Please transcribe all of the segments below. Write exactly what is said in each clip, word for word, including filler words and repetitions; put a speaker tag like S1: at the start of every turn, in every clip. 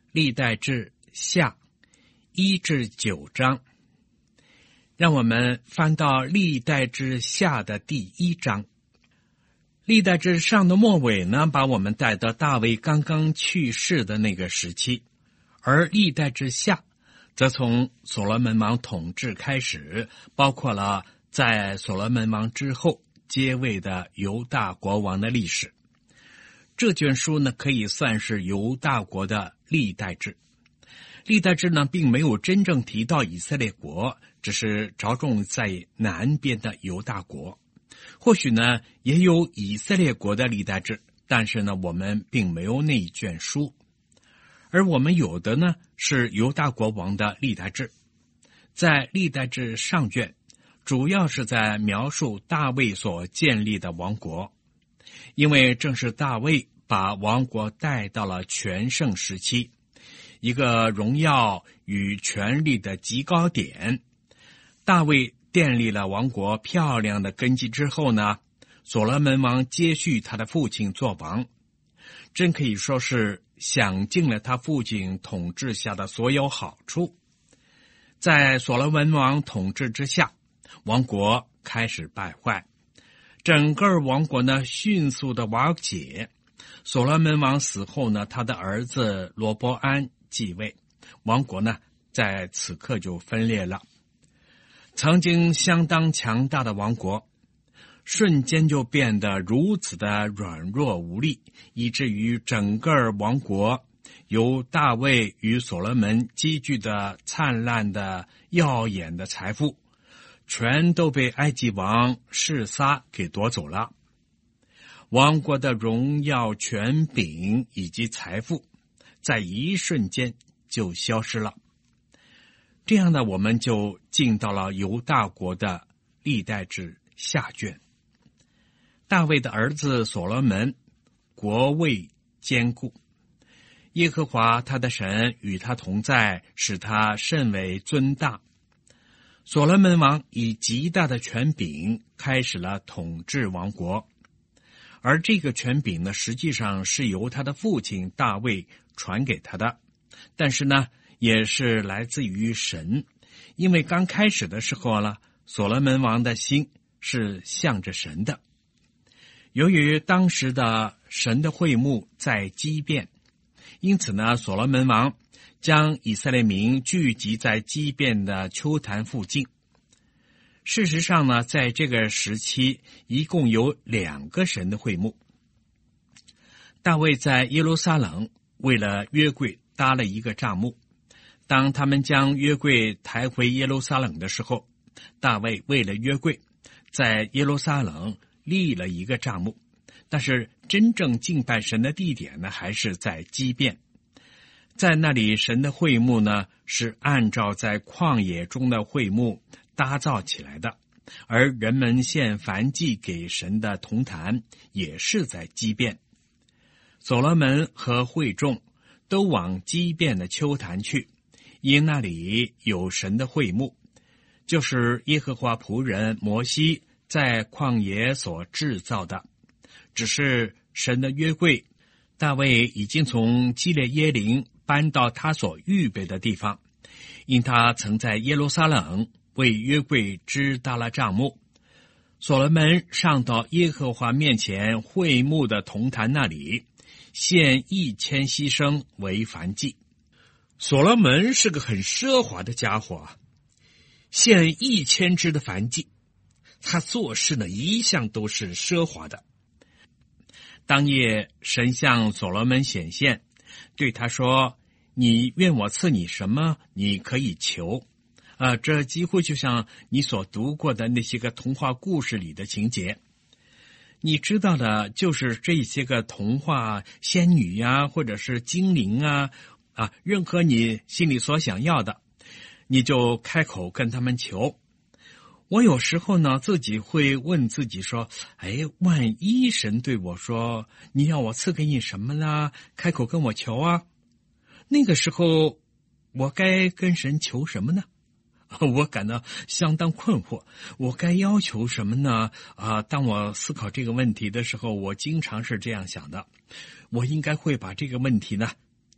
S1: 历代志下一至九章。让我们翻到历代志下的第一章。历代志上的末尾呢，把我们带到大卫刚刚去世的那个时期，而历代志下则从所罗门王统治开始，包括了在所罗门王之后接位的犹大国王的历史。这卷书呢，可以算是犹大国的历代志。历代志呢，并没有真正提到以色列国，只是着重在南边的犹大国。或许呢，也有以色列国的历代志，但是呢，我们并没有那一卷书。而我们有的呢，是犹大国王的历代志。在历代志上卷，主要是在描述大卫所建立的王国，因为正是大卫把王国带到了全盛时期，一个荣耀与权力的极高点。大卫建立了王国漂亮的根基之后呢，所罗门王接续他的父亲做王，真可以说是享尽了他父亲统治下的所有好处。在所罗门王统治之下，王国开始败坏，整个王国呢迅速的瓦解。所罗门王死后呢，他的儿子罗波安继位，王国呢在此刻就分裂了。曾经相当强大的王国，瞬间就变得如此的软弱无力，以至于整个王国由大卫与所罗门积聚的灿烂的耀眼的财富，全都被埃及王示撒给夺走了。王国的荣耀、权柄以及财富在一瞬间就消失了。这样呢，我们就进到了犹大国的历代志下卷。大卫的儿子所罗门国位坚固，耶和华他的神与他同在，使他甚为尊大。所罗门王以极大的权柄开始了统治王国，而这个权柄呢，实际上是由他的父亲大卫传给他的，但是呢也是来自于神。因为刚开始的时候呢，所罗门王的心是向着神的。由于当时的神的会幕在基遍，因此呢，所罗门王将以色列民聚集在基遍的丘坛附近。事实上呢，在这个时期一共有两个神的会幕。大卫在耶路撒冷为了约柜搭了一个帐幕，当他们将约柜抬回耶路撒冷的时候，大卫为了约柜在耶路撒冷立了一个帐幕，但是真正敬拜神的地点呢，还是在基遍。在那里，神的会幕呢，是按照在旷野中的会幕打造起来的，而人们献燔祭给神的铜坛也是在基遍。所罗门和会众都往基遍的丘坛去，因那里有神的会幕，就是耶和华仆人摩西在旷野所制造的。只是神的约柜，大卫已经从基列耶琳搬到他所预备的地方，因他曾在耶路撒冷为约柜支搭了帐幕。所罗门上到耶和华面前会幕的铜坛那里，献一千牺牲为燔祭。所罗门是个很奢华的家伙啊，献一千只的燔祭，他做事呢一向都是奢华的。当夜神向所罗门显现，对他说：你愿我赐你什么，你可以求。呃，这几乎就像你所读过的那些个童话故事里的情节。你知道的就是这些个童话仙女呀，或者是精灵啊，啊，任何你心里所想要的，你就开口跟他们求。我有时候呢，自己会问自己说，哎，万一神对我说，你要我赐给你什么呢？开口跟我求啊。那个时候，我该跟神求什么呢？我感到相当困惑，我该要求什么呢？啊，当我思考这个问题的时候，我经常是这样想的，我应该会把这个问题呢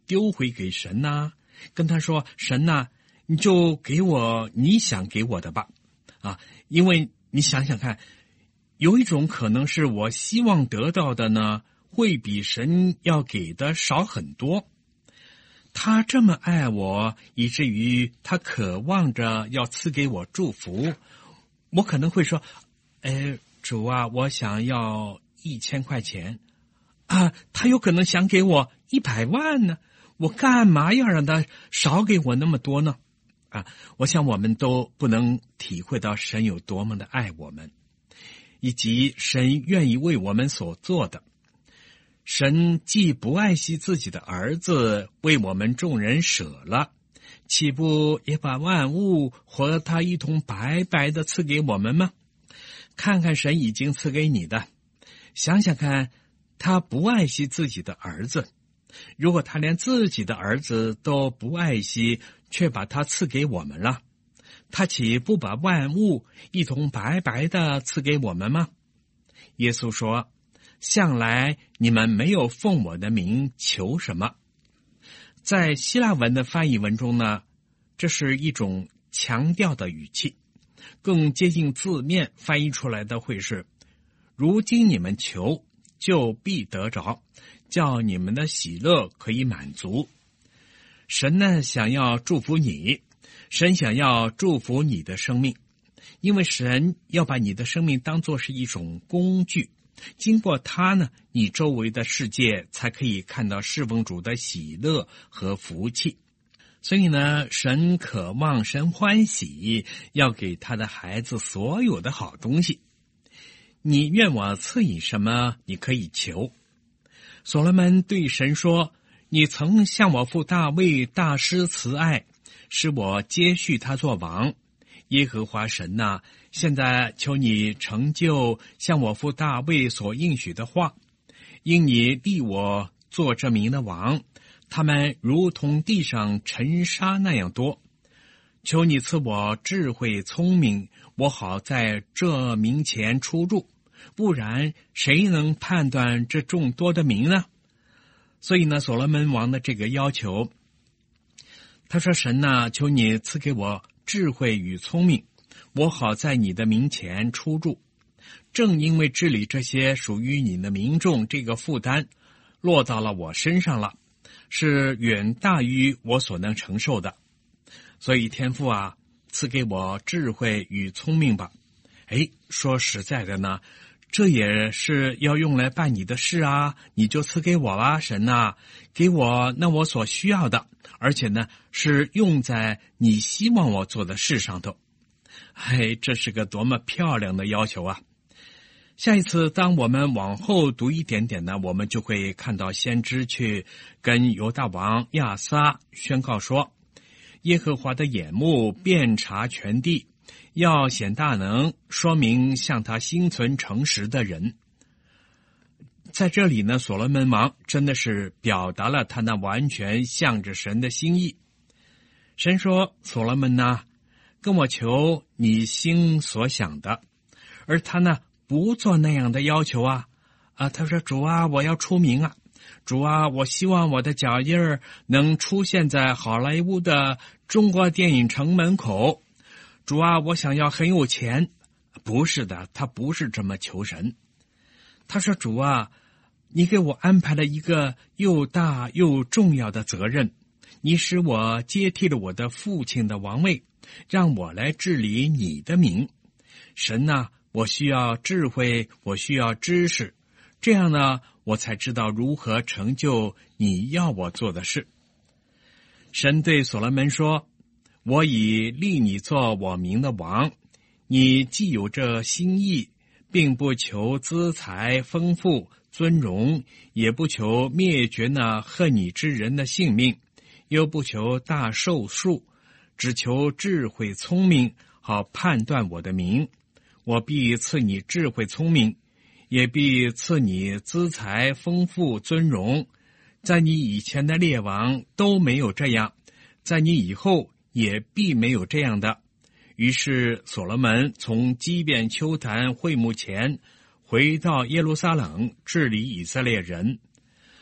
S1: 丢回给神呐、啊，跟他说：“神呐、啊，你就给我你想给我的吧。”啊，因为你想想看，有一种可能是我希望得到的呢，会比神要给的少很多。他这么爱我，以至于他渴望着要赐给我祝福，我可能会说：“哎，主啊，我想要一千块钱啊。”他有可能想给我一百万呢，我干嘛要让他少给我那么多呢？啊，我想我们都不能体会到神有多么的爱我们，以及神愿意为我们所做的。神既不爱惜自己的儿子，为我们众人舍了，岂不也把万物和他一同白白的赐给我们吗？看看神已经赐给你的，想想看，他不爱惜自己的儿子，如果他连自己的儿子都不爱惜，却把他赐给我们了，他岂不把万物一同白白的赐给我们吗？耶稣说：“向来你们没有奉我的名求什么。”在希腊文的翻译文中呢，这是一种强调的语气，更接近字面翻译出来的会是：“如今你们求，就必得着，叫你们的喜乐可以满足。”神呢，想要祝福你，神想要祝福你的生命，因为神要把你的生命当作是一种工具，经过它呢，你周围的世界才可以看到侍奉主的喜乐和福气。所以呢，神渴望，神欢喜，要给他的孩子所有的好东西。你愿我赐你什么，你可以求。所罗门对神说：“你曾向我父大卫大施慈爱，使我接续他做王。耶和华神呐、啊，现在求你成就向我父大卫所应许的话，因你立我做这民的王，他们如同地上尘沙那样多。求你赐我智慧聪明，我好在这民前出入，不然谁能判断这众多的民呢？”所以呢，所罗门王的这个要求，他说：“神呐，求你赐给我智慧与聪明，我好在你的民前出入。正因为治理这些属于你的民众，这个负担落到了我身上了，是远大于我所能承受的。所以天父啊，赐给我智慧与聪明吧。”哎，说实在的呢，这也是要用来办你的事啊，你就赐给我吧，神啊，给我那我所需要的，而且呢，是用在你希望我做的事上头。哎，这是个多么漂亮的要求啊！下一次当我们往后读一点点呢，我们就会看到先知去跟犹大王亚撒宣告说：“耶和华的眼目遍察全地，要显大能，说明向他心存诚实的人。”在这里呢，所罗门王真的是表达了他那完全向着神的心意。神说：“所罗门呐，跟我求你心所想的。”而他呢，不做那样的要求啊啊！他说：“主啊，我要出名啊！主啊，我希望我的脚印儿能出现在好莱坞的中国电影城门口。主啊，我想要很有钱。”不是的，他不是这么求神。他说：“主啊，你给我安排了一个又大又重要的责任，你使我接替了我的父亲的王位，让我来治理你的民。神呐、啊，我需要智慧，我需要知识，这样呢，我才知道如何成就你要我做的事。”神对所罗门说：“我已立你做我民的王，你既有这心意，并不求资财丰富尊荣，也不求灭绝那恨你之人的性命，又不求大寿数，只求智慧聪明，好判断我的名。我必赐你智慧聪明，也必赐你资财丰富尊荣。在你以前的列王都没有这样，在你以后也必没有这样的。”于是所罗门从基遍丘坛会幕前回到耶路撒冷治理以色列人。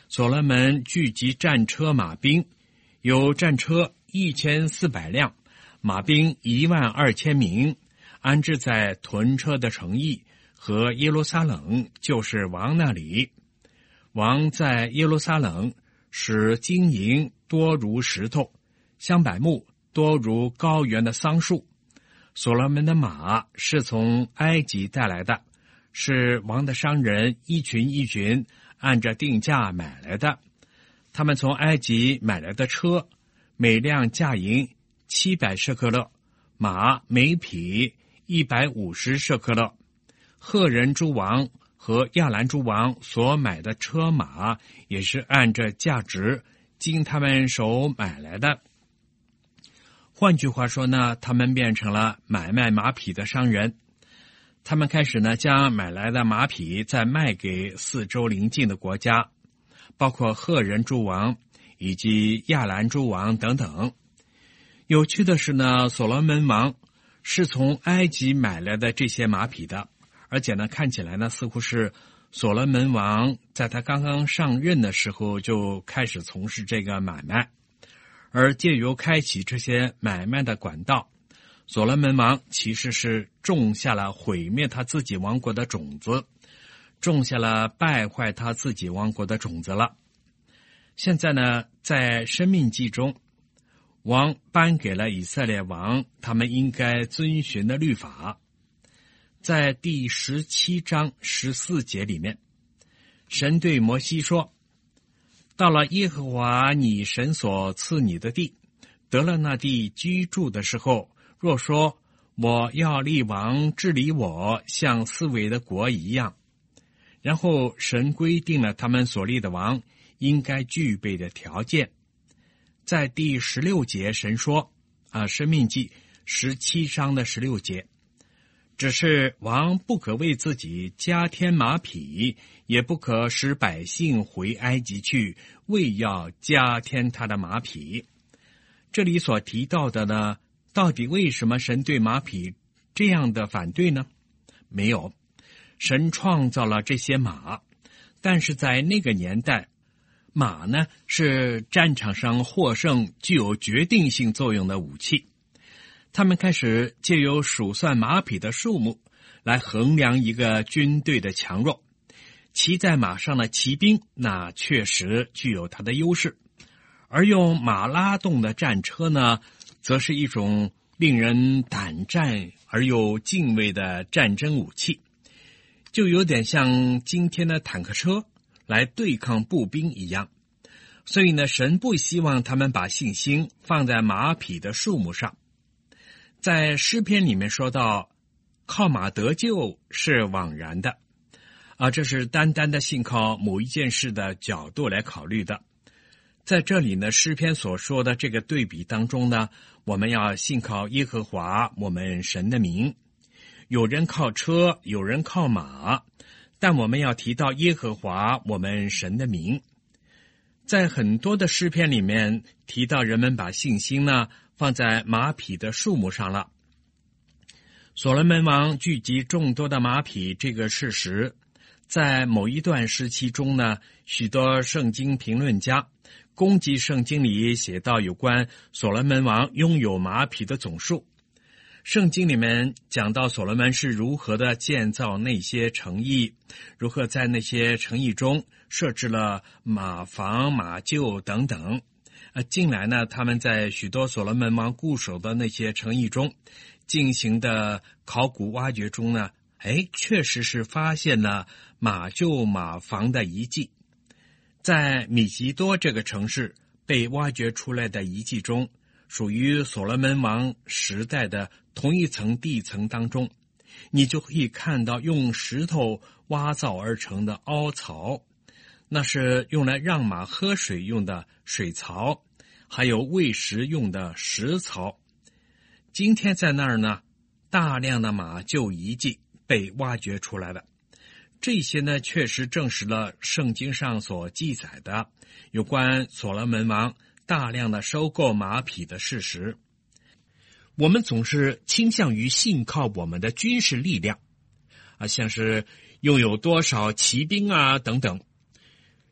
S1: 所罗门聚集战车马兵，有战车一千四百辆，马兵一万二千名，安置在屯车的城邑和耶路撒冷，就是王那里。王在耶路撒冷使金银多如石头，香柏木多如高原的桑树。所罗门的马是从埃及带来的，是王的商人一群一群按着定价买来的。他们从埃及买来的车，每辆价银七百舍客勒，马每匹一百五十舍客勒。赫人诸王和亚兰诸王所买的车马，也是按着价值经他们手买来的。换句话说呢，他们变成了买卖马匹的商人。他们开始呢，将买来的马匹再卖给四周邻近的国家，包括赫人诸王以及亚兰诸王等等。有趣的是呢，所罗门王是从埃及买来的这些马匹的，而且呢，看起来呢，似乎是所罗门王在他刚刚上任的时候就开始从事这个买卖。而借由开启这些买卖的管道，所罗门王其实是种下了毁灭他自己王国的种子，种下了败坏他自己王国的种子了。现在呢，在申命记中，王颁给了以色列王他们应该遵循的律法。在第十七章十四节里面，神对摩西说，到了耶和华你神所赐你的地，得了那地居住的时候，若说我要立王治理我，像四围的国一样，然后神规定了他们所立的王应该具备的条件。在第十六节，神说啊，申命记十七章的十六节，只是王不可为自己加添马匹，也不可使百姓回埃及去，为要加添他的马匹。这里所提到的呢，到底为什么神对马匹这样的反对呢？没有，神创造了这些马，但是在那个年代，马呢是战场上获胜具有决定性作用的武器。他们开始借由数算马匹的数目来衡量一个军队的强弱。骑在马上的骑兵，那确实具有它的优势，而用马拉动的战车呢，则是一种令人胆战而又敬畏的战争武器，就有点像今天的坦克车来对抗步兵一样。所以呢，神不希望他们把信心放在马匹的数目上。在诗篇里面说到，靠马得救是枉然的啊，这是单单的信靠某一件事的角度来考虑的。在这里呢，诗篇所说的这个对比当中呢，我们要信靠耶和华我们神的名。有人靠车，有人靠马，但我们要提到耶和华我们神的名。在很多的诗篇里面提到人们把信心呢放在马匹的数目上了。所罗门王聚集众多的马匹这个事实，在某一段时期中呢，许多圣经评论家攻击圣经里写到有关所罗门王拥有马匹的总数。圣经里面讲到所罗门是如何的建造那些城邑，如何在那些城邑中设置了马房、马厩等等。呃，近来呢，他们在许多所罗门王固守的那些城邑中进行的考古挖掘中呢，哎，确实是发现了马厩、马房的遗迹。在米吉多这个城市被挖掘出来的遗迹中，属于所罗门王时代的同一层地层当中，你就可以看到用石头挖造而成的凹槽，那是用来让马喝水用的水槽，还有喂食用的食槽。今天在那儿呢，大量的马厩遗迹被挖掘出来了。这些呢，确实证实了圣经上所记载的有关所罗门王大量的收购马匹的事实。我们总是倾向于信靠我们的军事力量啊，像是拥有多少骑兵啊等等。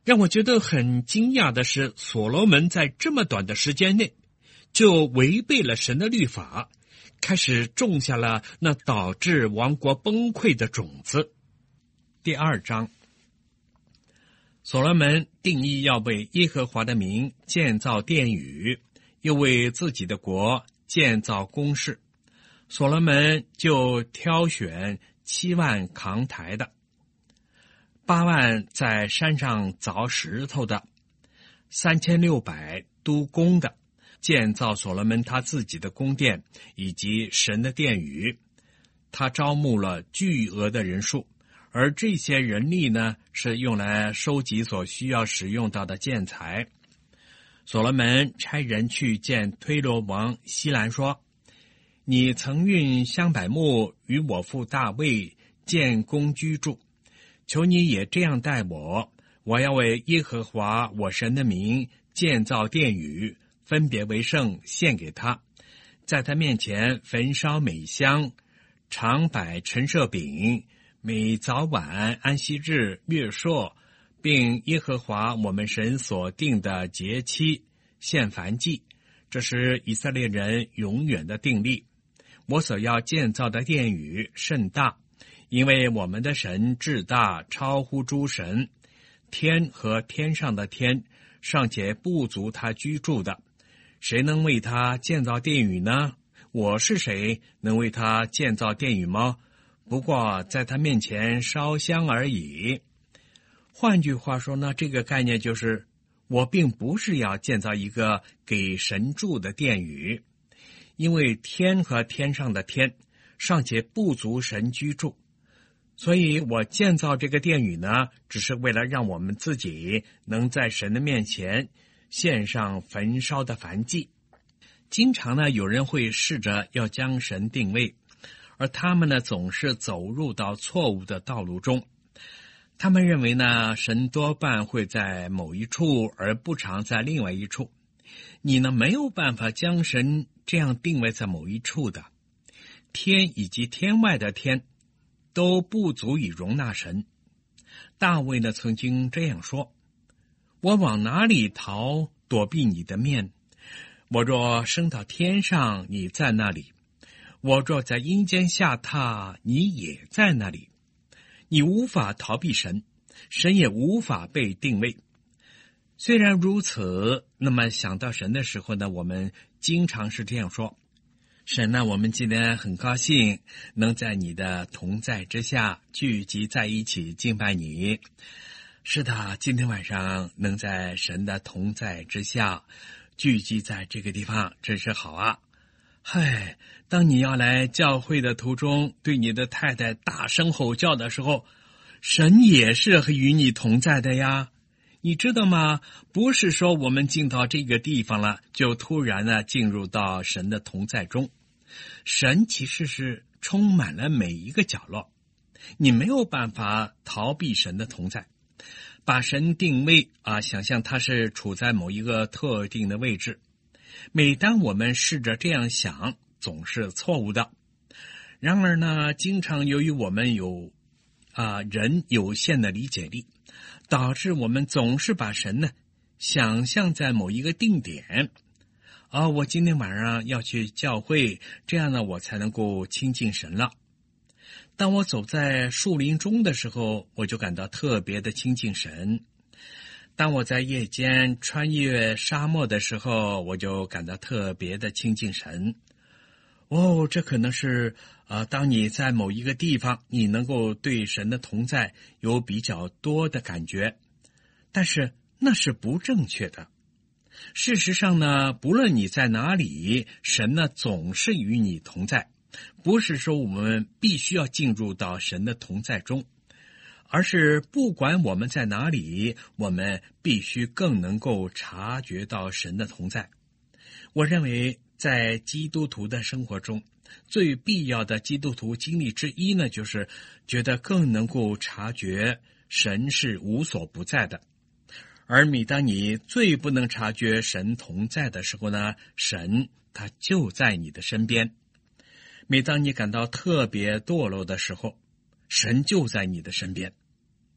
S1: 让我觉得很惊讶的是，所罗门在这么短的时间内就违背了神的律法，开始种下了那导致王国崩溃的种子。第二章，所罗门定义要为耶和华的名建造殿宇，又为自己的国建造宫室。所罗门就挑选七万扛台的，八万在山上凿石头的，三千六百督工的，建造所罗门他自己的宫殿以及神的殿宇。他招募了巨额的人数，而这些人力呢，是用来收集所需要使用到的建材。所罗门差人去见推罗王希兰说，你曾运香柏木与我父大卫建宫居住，求你也这样待我，我要为耶和华我神的名建造殿宇，分别为圣，献给他，在他面前焚烧美香，常摆陈设饼，每早晚安息日月朔，并耶和华我们神所定的节期献燔祭，这是以色列人永远的定例。我所要建造的殿宇甚大，因为我们的神至大，超乎诸神，天和天上的天尚且不足他居住的，谁能为他建造殿宇呢？我是谁，能为他建造殿宇吗？不过在他面前烧香而已。换句话说呢，这个概念就是，我并不是要建造一个给神住的殿宇，因为天和天上的天尚且不足神居住，所以我建造这个殿宇呢，只是为了让我们自己能在神的面前献上焚烧的燔祭。经常呢，有人会试着要将神定位，而他们呢，总是走入到错误的道路中。他们认为呢，神多半会在某一处，而不常在另外一处。你呢，没有办法将神这样定位在某一处的。天以及天外的天都不足以容纳神。大卫呢，曾经这样说，我往哪里逃，躲避你的面？我若升到天上，你在那里；我若在阴间下榻，你也在那里。你无法逃避神，神也无法被定位。虽然如此，那么想到神的时候呢，我们经常是这样说，神呢，我们今天很高兴能在你的同在之下聚集在一起敬拜你。是的，今天晚上能在神的同在之下聚集在这个地方，真是好啊。嗨，当你要来教会的途中，对你的太太大声吼叫的时候，神也是与你同在的呀。你知道吗？不是说我们进到这个地方了，就突然呢进入到神的同在中。神其实是充满了每一个角落，你没有办法逃避神的同在。把神定位啊，想象他是处在某一个特定的位置。每当我们试着这样想，总是错误的。然而呢，经常由于我们有啊人有限的理解力，导致我们总是把神呢想象在某一个定点。啊，我今天晚上要去教会，这样呢我才能够亲近神了。当我走在树林中的时候，我就感到特别的亲近神。当我在夜间穿越沙漠的时候，我就感到特别的亲近神。哦，这可能是呃，当你在某一个地方，你能够对神的同在有比较多的感觉，但是那是不正确的。事实上呢，不论你在哪里，神呢总是与你同在。不是说我们必须要进入到神的同在中，而是不管我们在哪里，我们必须更能够察觉到神的同在。我认为在基督徒的生活中，最必要的基督徒经历之一呢，就是觉得更能够察觉神是无所不在的。而每当你最不能察觉神同在的时候呢，神他就在你的身边。每当你感到特别堕落的时候，神就在你的身边。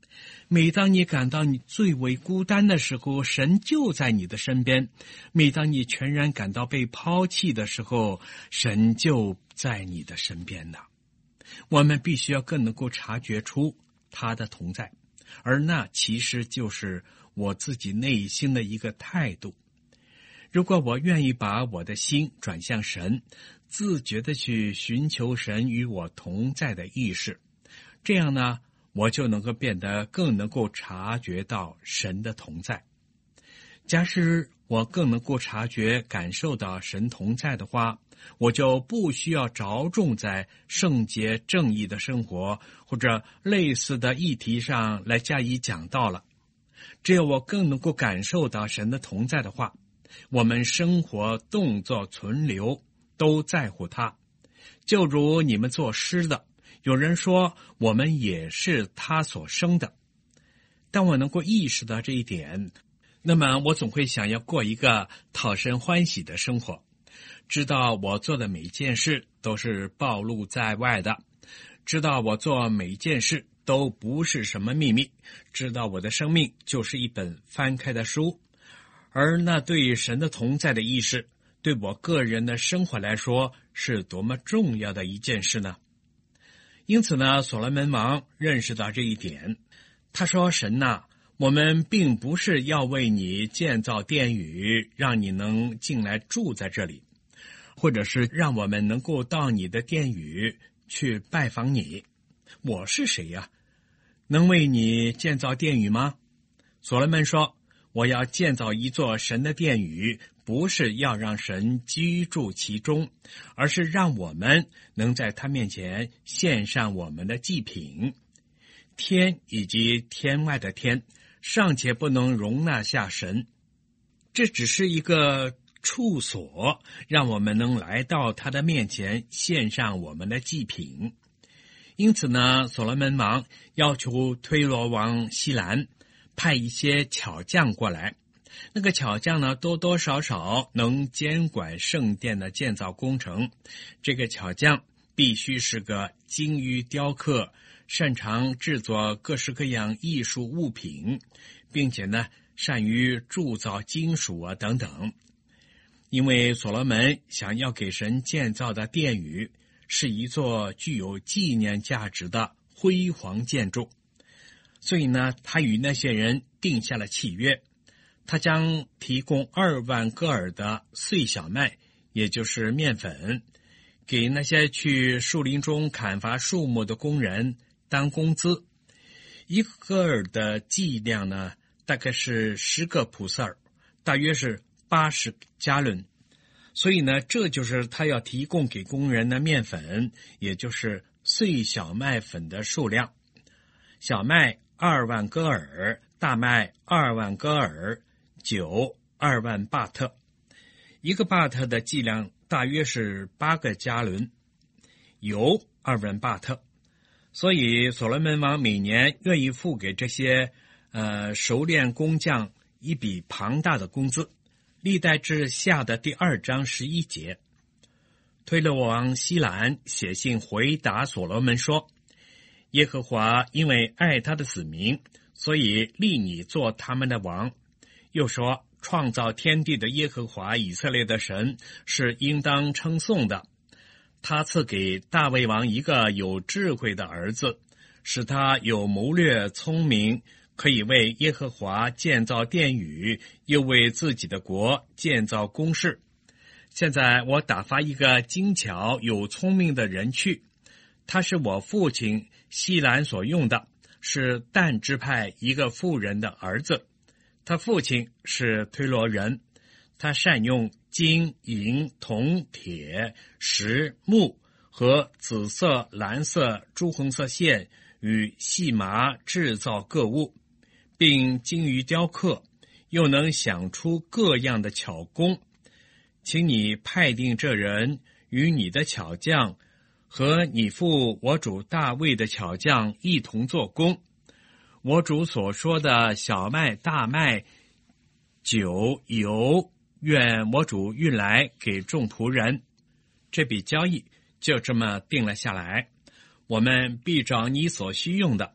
S1: 每当你感到你最为孤单的时候，神就在你的身边；每当你全然感到被抛弃的时候，神就在你的身边呢。我们必须要更能够察觉出他的同在，而那其实就是我自己内心的一个态度。如果我愿意把我的心转向神，自觉的去寻求神与我同在的意识，这样呢，我就能够变得更能够察觉到神的同在。假使我更能够察觉感受到神同在的话，我就不需要着重在圣洁正义的生活或者类似的议题上来加以讲道了。只有我更能够感受到神的同在的话，我们生活动作存留都在乎他。就如你们作诗的，有人说我们也是他所生的。当我能够意识到这一点，那么我总会想要过一个讨神欢喜的生活，知道我做的每件事都是暴露在外的，知道我做每件事都不是什么秘密，知道我的生命就是一本翻开的书。而那对神的同在的意识，对我个人的生活来说是多么重要的一件事呢？因此呢，所罗门王认识到这一点，他说：神呐，我们并不是要为你建造殿宇，让你能进来住在这里，或者是让我们能够到你的殿宇去拜访你。我是谁呀？能为你建造殿宇吗？所罗门说，我要建造一座神的殿宇，不是要让神居住其中，而是让我们能在他面前献上我们的祭品。天以及天外的天尚且不能容纳下神，这只是一个处所，让我们能来到他的面前献上我们的祭品。因此呢，所罗门王要求推罗王希兰派一些巧匠过来，那个巧匠呢，多多少少能监管圣殿的建造工程。这个巧匠必须是个精于雕刻，擅长制作各式各样艺术物品，并且呢，善于铸造金属啊等等。因为所罗门想要给神建造的殿宇是一座具有纪念价值的辉煌建筑，所以呢，他与那些人定下了契约，他将提供二万戈尔的碎小麦，也就是面粉，给那些去树林中砍伐树木的工人当工资。一个戈尔的计量呢，大概是十个普色尔，大约是八十加仑。所以呢，这就是他要提供给工人的面粉，也就是碎小麦粉的数量。小麦二万戈尔，大麦二万戈尔，酒二万巴特。一个巴特的计量大约是八个加仑，油二万巴特。所以所罗门王每年愿意付给这些呃熟练工匠一笔庞大的工资。历代志下的第二章十一节，推罗王希兰写信回答所罗门说，耶和华因为爱他的子民，所以立你做他们的王。又说，创造天地的耶和华以色列的神是应当称颂的。他赐给大卫王一个有智慧的儿子，使他有谋略聪明，可以为耶和华建造殿宇，又为自己的国建造宫室。现在我打发一个精巧有聪明的人去，他是我父亲希兰所用的，是但支派一个妇人的儿子。他父亲是推罗人，他善用金银铜铁石木和紫色蓝色朱红色线与细麻制造各物，并精于雕刻，又能想出各样的巧工。请你派定这人与你的巧匠和你父我主大卫的巧匠一同做工。我主所说的小麦大麦酒油，愿我主运来给众仆人。这笔交易就这么定了下来。我们必找你所需用的，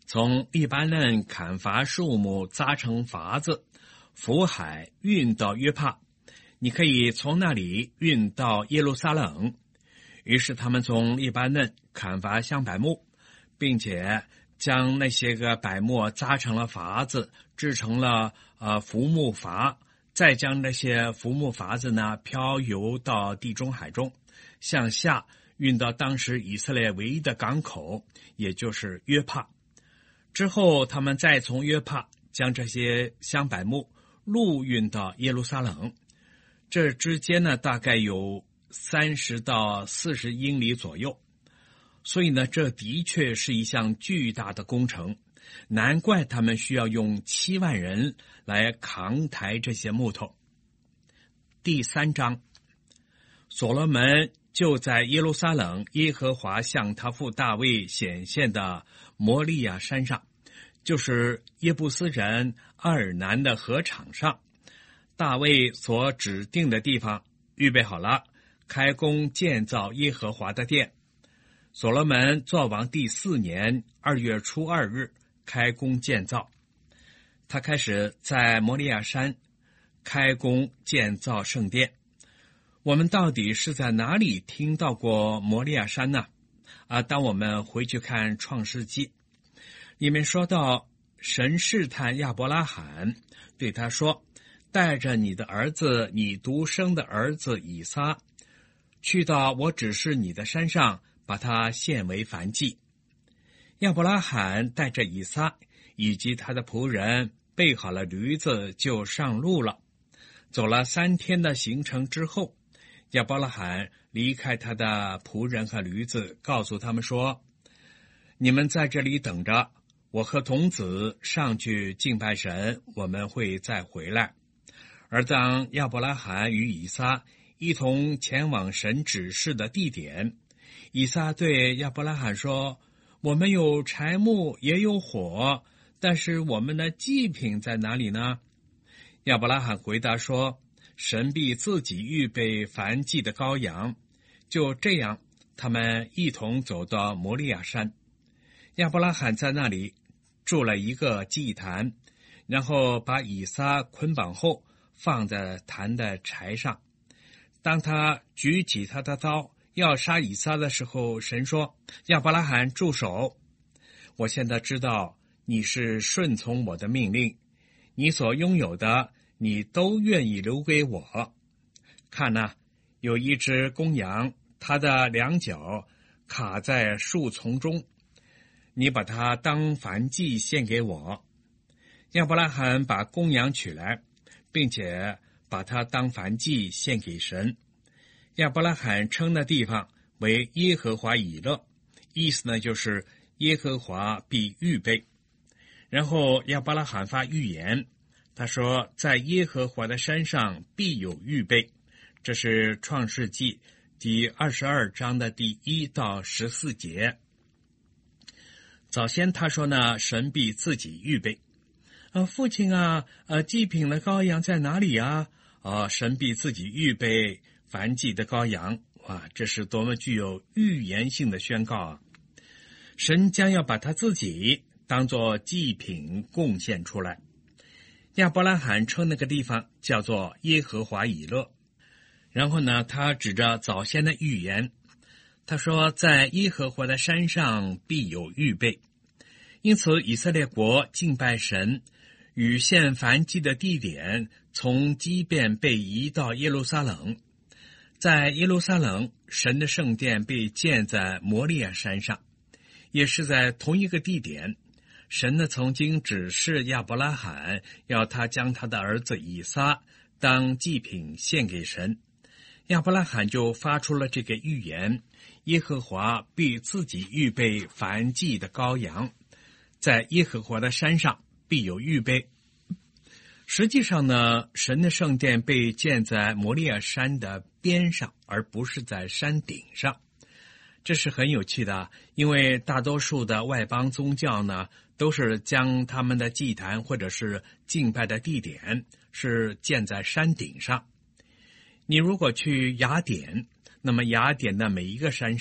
S1: 从黎巴嫩砍伐树木扎成筏子，浮海运到约帕，你可以从那里运到耶路撒冷。于是他们从黎巴嫩砍伐香柏木，并且将那些个柏木扎成了筏子，制成了呃浮木筏，再将那些浮木筏子呢漂游到地中海中，向下运到当时以色列唯一的港口，也就是约帕。之后他们再从约帕将这些香柏木陆运到耶路撒冷，这之间呢大概有三十到四十英里左右，所以呢这的确是一项巨大的工程，难怪他们需要用七万人来扛抬这些木头。第三章，所罗门就在耶路撒冷耶和华向他父大卫显现的摩利亚山上，就是耶布斯人阿尔南的河场上，大卫所指定的地方预备好了，开工建造耶和华的殿。所罗门作王第四年二月初二日开工建造。他开始在摩利亚山开工建造圣殿。我们到底是在哪里听到过摩利亚山呢？啊，当我们回去看创世纪，里面说到神试探亚伯拉罕，对他说，带着你的儿子，你独生的儿子以撒，去到我指示你的山上，把他献为燔祭。亚伯拉罕带着以撒以及他的仆人备好了驴子，就上路了。走了三天的行程之后，亚伯拉罕离开他的仆人和驴子，告诉他们说，你们在这里等着，我和童子上去敬拜神，我们会再回来。而当亚伯拉罕与以撒一同前往神指示的地点，以撒对亚伯拉罕说，我们有柴木也有火，但是我们的祭品在哪里呢？亚伯拉罕回答说，神必自己预备燔祭的羔羊。就这样，他们一同走到摩利亚山。亚伯拉罕在那里筑了一个祭坛，然后把以撒捆绑后放在坛的柴上。当他举起他的刀要杀以撒的时候，神说，亚伯拉罕住手，我现在知道你是顺从我的命令，你所拥有的你都愿意留给我。看哪，有一只公羊，它的两脚卡在树丛中，你把它当燔祭献给我。亚伯拉罕把公羊取来，并且把它当燔祭献给神。亚伯拉罕称那地方为耶和华以勒，意思呢就是耶和华必预备。然后亚伯拉罕发预言，他说，在耶和华的山上必有预备。这是创世纪第二十二章的第一到十四节。早先他说呢，神必自己预备。呃，父亲啊，呃，祭品的羔羊在哪里啊？啊、呃，神必自己预备燔祭的羔羊。哇，这是多么具有预言性的宣告啊！神将要把他自己当作祭品贡献出来。亚伯拉罕称那个地方叫做耶和华以勒。然后呢，他指着早先的预言，他说，在耶和华的山上必有预备。因此以色列国敬拜神与献燔祭的地点从基遍被移到耶路撒冷。在耶路撒冷，神的圣殿被建在摩利亚山上，也是在同一个地点。神呢曾经指示亚伯拉罕，要他将他的儿子以撒当祭品献给神。亚伯拉罕就发出了这个预言，耶和华必自己预备燔祭的羔羊，在耶和华的山上必有预备。实际上呢，神的圣殿被建在摩利亚山的边上，而不是在山顶上。这是很有趣的，因为大多数的外邦宗教呢，都是将他们的祭坛或者是敬拜的地点是建在山顶上。你如果去雅典，那么雅典的每一个山上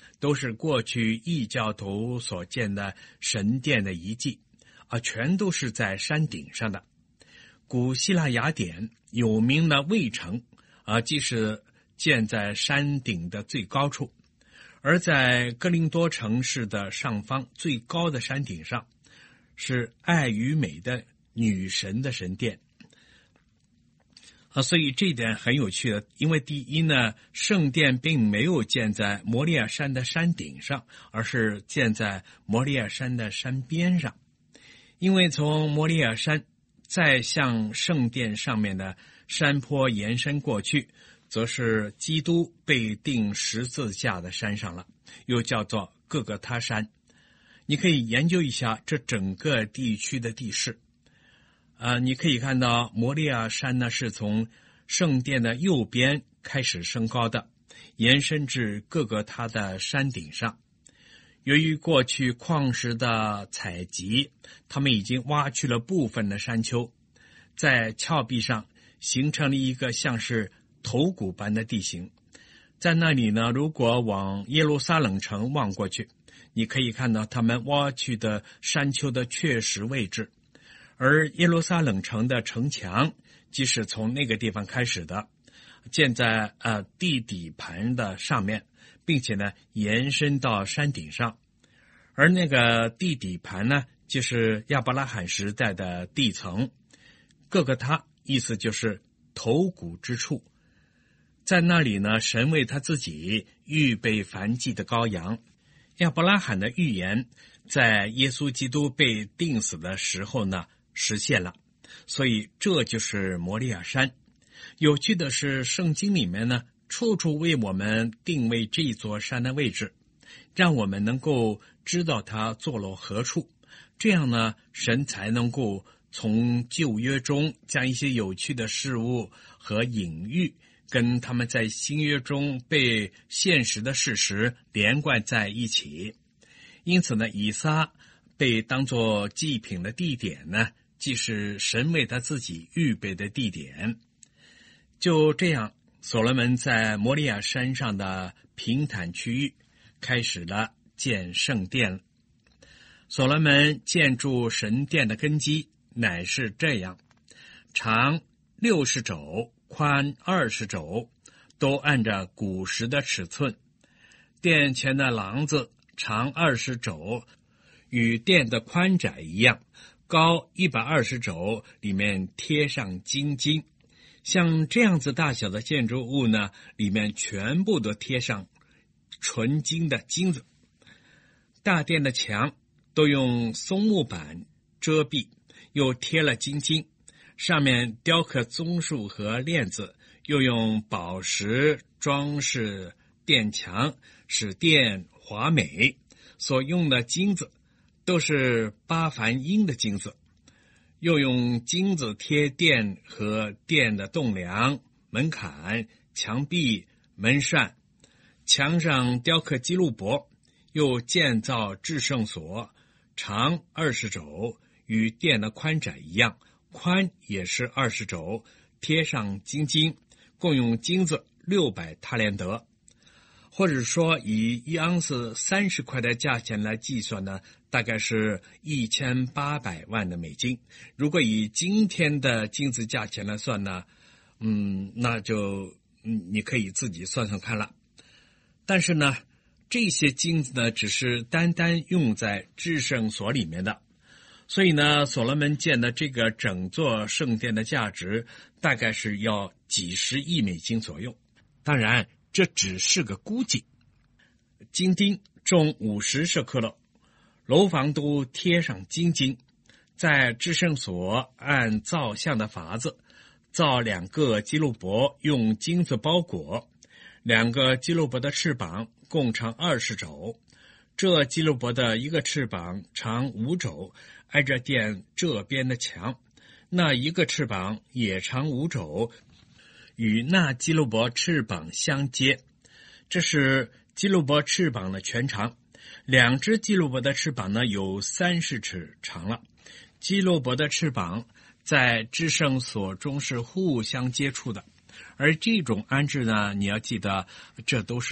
S1: 都是过去异教徒所建的神殿的遗迹，啊，全都是在山顶上的。古希腊雅典有名的卫城，啊，即是建在山顶的最高处。而在哥林多城市的上方最高的山顶上，是爱与美的女神的神殿。啊，所以这一点很有趣的，因为第一呢，圣殿并没有建在摩利亚山的山顶上，而是建在摩利亚山的山边上。因为从摩利亚山再向圣殿上面的山坡延伸过去，则是基督被钉十字架的山上了，又叫做各各他山。你可以研究一下这整个地区的地势。呃，你可以看到摩利亚山呢是从圣殿的右边开始升高的，延伸至各个它的山顶上。由于过去矿石的采集，他们已经挖去了部分的山丘，在峭壁上形成了一个像是头骨般的地形。在那里呢，如果往耶路撒冷城望过去，你可以看到他们挖去的山丘的确实位置。而耶路撒冷城的城墙即是从那个地方开始的，建在呃地底盘的上面，并且呢延伸到山顶上。而那个地底盘呢，就是亚伯拉罕时代的地层，各个他意思就是头骨之处。在那里呢，神为他自己预备燔祭的羔羊。亚伯拉罕的预言在耶稣基督被钉死的时候呢实现了，所以这就是摩利亚山。有趣的是，圣经里面呢处处为我们定位这座山的位置，让我们能够知道它坐落何处。这样呢，神才能够从旧约中将一些有趣的事物和隐喻跟他们在新约中被现实的事实连贯在一起。因此呢，以撒被当作祭品的地点呢，既是神为他自己预备的地点。就这样，所罗门在摩利亚山上的平坦区域开始了建圣殿。所罗门建筑神殿的根基乃是这样：长六十肘，宽二十肘，都按照古时的尺寸。殿前的廊子长二十肘，与殿的宽窄一样，高一百二十肘，里面贴上金金。像这样子大小的建筑物呢，里面全部都贴上纯金的金子。大殿的墙都用松木板遮蔽，又贴了金金，上面雕刻棕树和链子，又用宝石装饰殿墙，使殿华美。所用的金子都是巴凡英的金子，又用金子贴殿和殿的栋梁、门槛、墙壁、门扇，墙上雕刻基路伯，又建造至圣所，长二十肘，与殿的宽窄一样，宽也是二十肘，贴上金金，共用金子六百塔连德。或者说以一盎司三十块的价钱来计算呢，大概是一千八百万的美金。如果以今天的金子价钱来算呢，嗯，那就嗯你可以自己算算看了。但是呢，这些金子呢，只是单单用在至圣所里面的。所以呢，所罗门建的这个整座圣殿的价值大概是要几十亿美金左右。当然这只是个估计。金钉重五十舍客勒，楼房都贴上金金。在至圣所按造像的法子造两个基路伯，用金子包裹。两个基路伯的翅膀共长二十肘，这基路伯的一个翅膀长五肘，挨着殿这边的墙，那一个翅膀也长五肘，与那基路伯翅膀相接。这是基路伯翅膀的全长。两只基路伯的翅膀呢，有三十尺长了。基路伯的翅膀在至圣所中是互相接触的，而这种安置呢，你要记得，这都是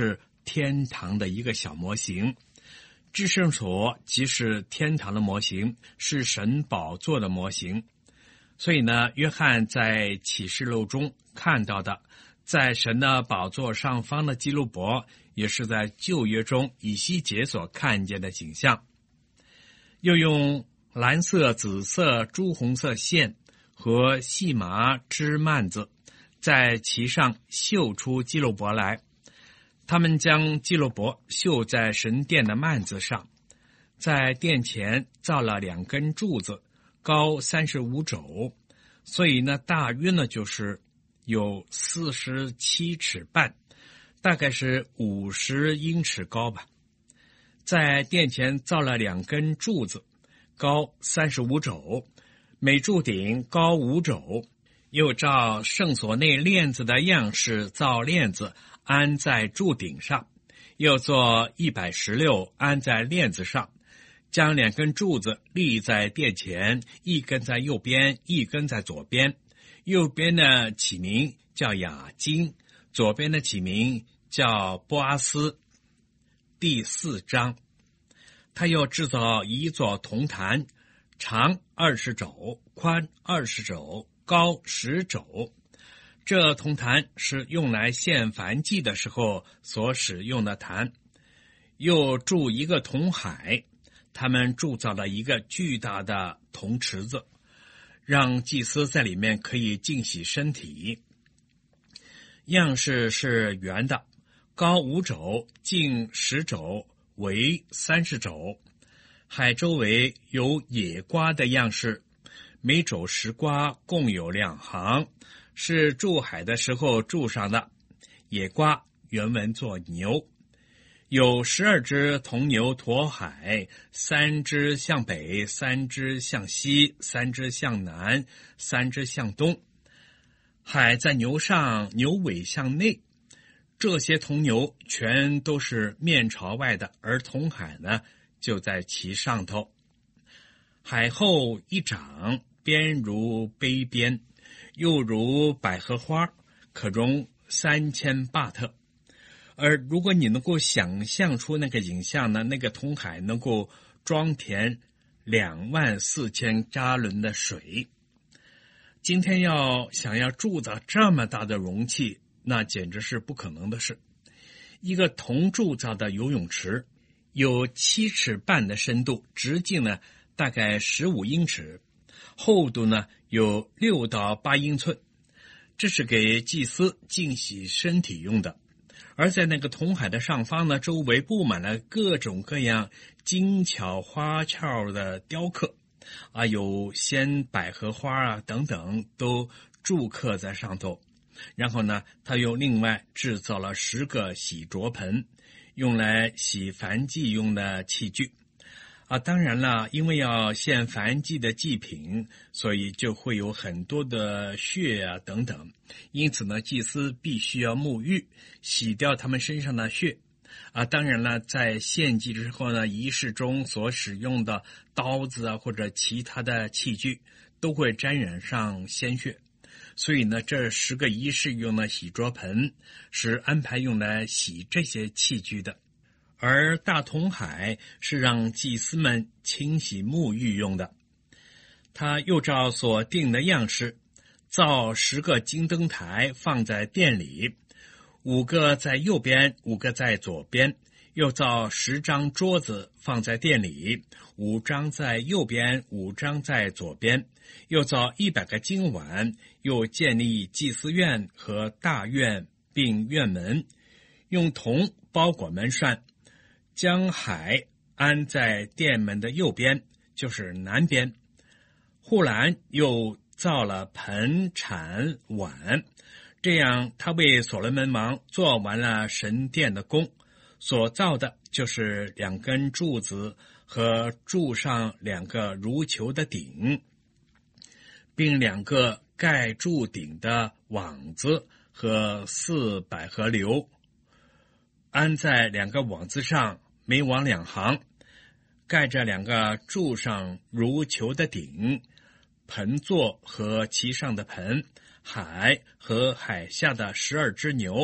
S1: 天堂的一个小模型。至圣所即是天堂的模型，是神宝座的模型。所以呢，约翰在启示录中看到的，在神的宝座上方的基路伯，也是在旧约中以西结所看见的景象。又用蓝色、紫色、朱红色线和细麻织幔子在其上绣出基路伯来。他们将基路伯绣在神殿的幔子上，在殿前造了两根柱子，高三十五肘，所以呢，大约呢就是有四十七尺半，大概是五十英尺高吧。在殿前造了两根柱子，高三十五肘，每柱顶高五肘，又照圣所内链子的样式造链子，安在柱顶上，又做一百十六安在链子上，将两根柱子立在殿前，一根在右边，一根在左边。右边的起名叫雅金，左边的起名叫波阿斯。第四章，他又制造一座铜坛，长二十肘，宽二十肘，高十肘。这铜坛是用来献燔祭的时候所使用的坛。又铸一个铜海，他们铸造了一个巨大的铜池子，让祭司在里面可以净洗身体。样式是圆的，高五肘，径十肘，围三十肘。海周围有野瓜的样式，每肘十瓜，共有两行，是筑海的时候筑上的。野瓜原文作牛。有十二只铜牛驮海，三只向北，三只向西，三只向南，三只向东。海在牛上，牛尾向内。这些铜牛全都是面朝外的，而铜海呢就在其上头。海后一掌，边如杯边，又如百合花，可容三千巴特。而如果你能够想象出那个景象呢，那个铜海能够装填两万四千加仑的水。今天要想要铸造这么大的容器，那简直是不可能的事。一个铜铸造的游泳池有七尺半的深度，直径呢大概十五英尺，厚度呢有六到八英寸。这是给祭司净洗身体用的。而在那个铜海的上方呢，周围布满了各种各样精巧花俏的雕刻啊，有鲜百合花啊等等都铸刻在上头。然后呢，他又另外制造了十个洗濯盆，用来洗燔祭用的器具啊。当然了，因为要献燔祭的祭品，所以就会有很多的血啊等等，因此呢，祭司必须要沐浴，洗掉他们身上的血啊。当然了，在献祭之后呢，仪式中所使用的刀子啊或者其他的器具都会沾染上鲜血，所以呢，这十个仪式用的洗濯盆是安排用来洗这些器具的。而大铜海是让祭司们清洗沐浴用的。他又照所定的样式造十个金灯台放在殿里，五个在右边，五个在左边。又造十张桌子放在殿里，五张在右边，五张在左边。又造一百个金碗，又建立祭司院和大院并院门，用铜包裹门扇，将海安在殿门的右边，就是南边。护栏又造了盆铲碗，这样他为所罗门王做完了神殿的工，所造的就是两根柱子和柱上两个如球的顶，并两个盖柱顶的网子和四百合流，安在两个网子上，每网两行，盖着两个柱上如球的顶，盆座和其上的盆，海和海下的十二只牛，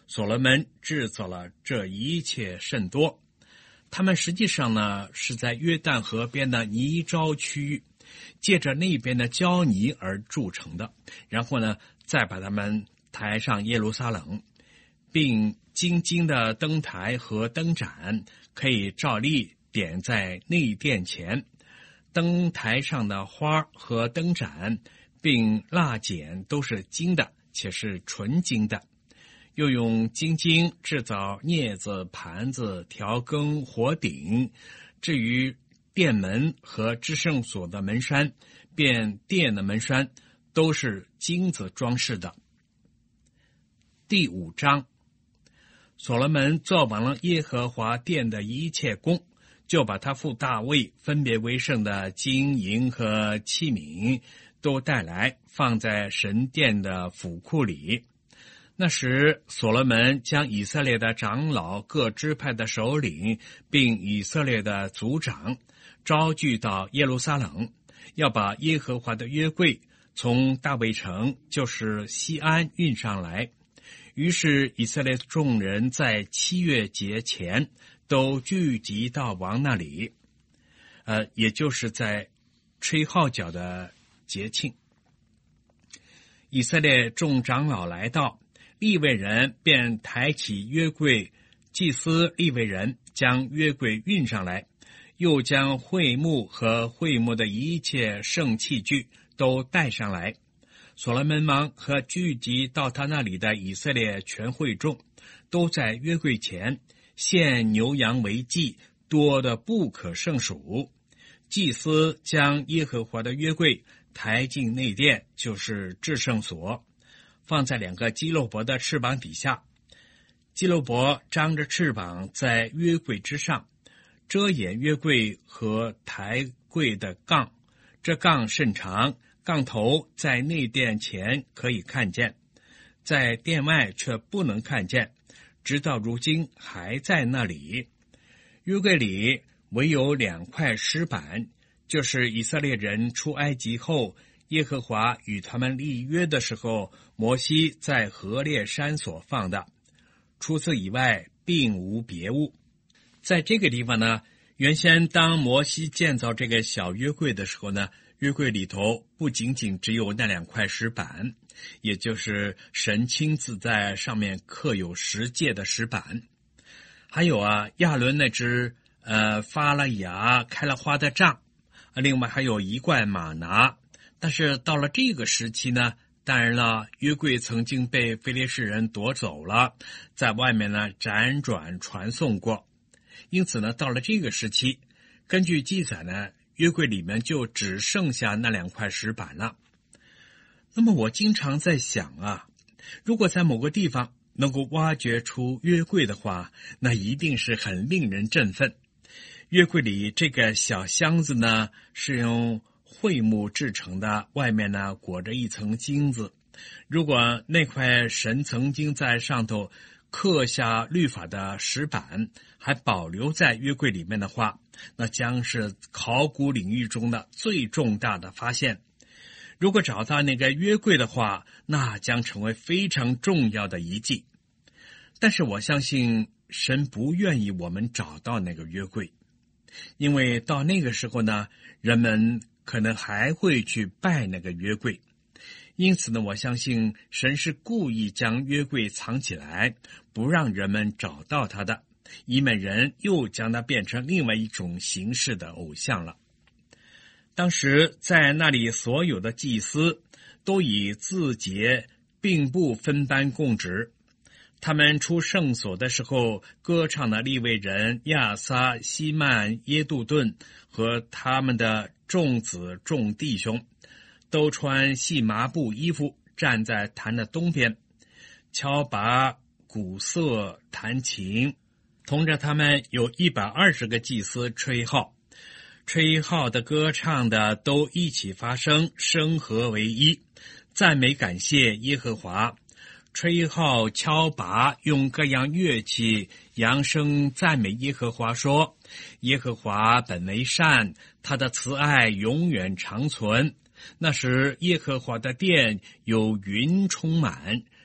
S1: 所罗门制造了这一切甚多，他们实际上呢是在约旦河边的泥沼区域，借着那边的胶泥而铸成的，然后呢再把它们抬上耶路撒冷，并金金的灯台和灯盏可以照例点在内殿前，灯台上的花和灯盏并蜡剪都是金的，且是纯金的，又用金金制造镊子、盘子、调羹、火鼎。至于殿门和至圣所的门栓，便殿的门栓都是金子装饰的。第五章，所罗门做完了耶和华殿的一切工，就把他父大卫分别为圣的金银和器皿都带来，放在神殿的府库里。那时所罗门将以色列的长老、各支派的首领，并以色列的族长招聚到耶路撒冷，要把耶和华的约柜从大卫城，就是西安运上来。于是以色列众人在七月节前都聚集到王那里，呃，也就是在吹号角的节庆。以色列众长老来到，利未人便抬起约柜，祭司利未人将约柜运上来，又将会幕和会幕的一切圣器具都带上来。所罗门王和聚集到他那里的以色列全会众，都在约柜前献牛羊为祭，多得不可胜数。祭司将耶和华的约柜抬进内殿，就是至圣所，放在两个基路伯的翅膀底下。基路伯张着翅膀在约柜之上，遮掩约柜和抬柜的杠。这杠甚长，杠头在内殿前可以看见，在殿外却不能看见，直到如今还在那里。约柜里唯有两块石板，就是以色列人出埃及后，耶和华与他们立约的时候，摩西在何烈山所放的，除此以外并无别物。在这个地方呢，原先当摩西建造这个小约柜的时候呢，约柜里头不仅仅只有那两块石板，也就是神亲自在上面刻有十诫的石板，还有啊亚伦那只呃发了芽开了花的杖，另外还有一罐玛拿。但是到了这个时期呢，当然了，约柜曾经被非利士人夺走了，在外面呢辗转传送过，因此呢，到了这个时期，根据记载呢，约柜里面就只剩下那两块石板了。那么我经常在想啊，如果在某个地方能够挖掘出约柜的话，那一定是很令人振奋。约柜里这个小箱子呢，是用桧木制成的，外面呢裹着一层金子。如果那块神曾经在上头刻下律法的石板还保留在约柜里面的话，那将是考古领域中的最重大的发现。如果找到那个约柜的话，那将成为非常重要的遗迹。但是我相信神不愿意我们找到那个约柜，因为到那个时候呢，人们可能还会去拜那个约柜。因此呢，我相信神是故意将约柜藏起来，不让人们找到它的，以免人又将它变成另外一种形式的偶像了。当时在那里所有的祭司都以自节并不分班供职，他们出圣所的时候，歌唱的利未人亚撒、希曼、耶杜顿和他们的众子众弟兄都穿细麻布衣服，站在坛的东边，敲拔、鼓瑟、弹琴。同着他们有一百二十个祭司吹号，吹号的、歌唱的都一起发声，声合为一，赞美感谢耶和华。吹号、敲拔，用各样乐器扬声赞美耶和华，说：耶和华本为善，他的慈爱永远长存。那时耶和华的殿有云充满，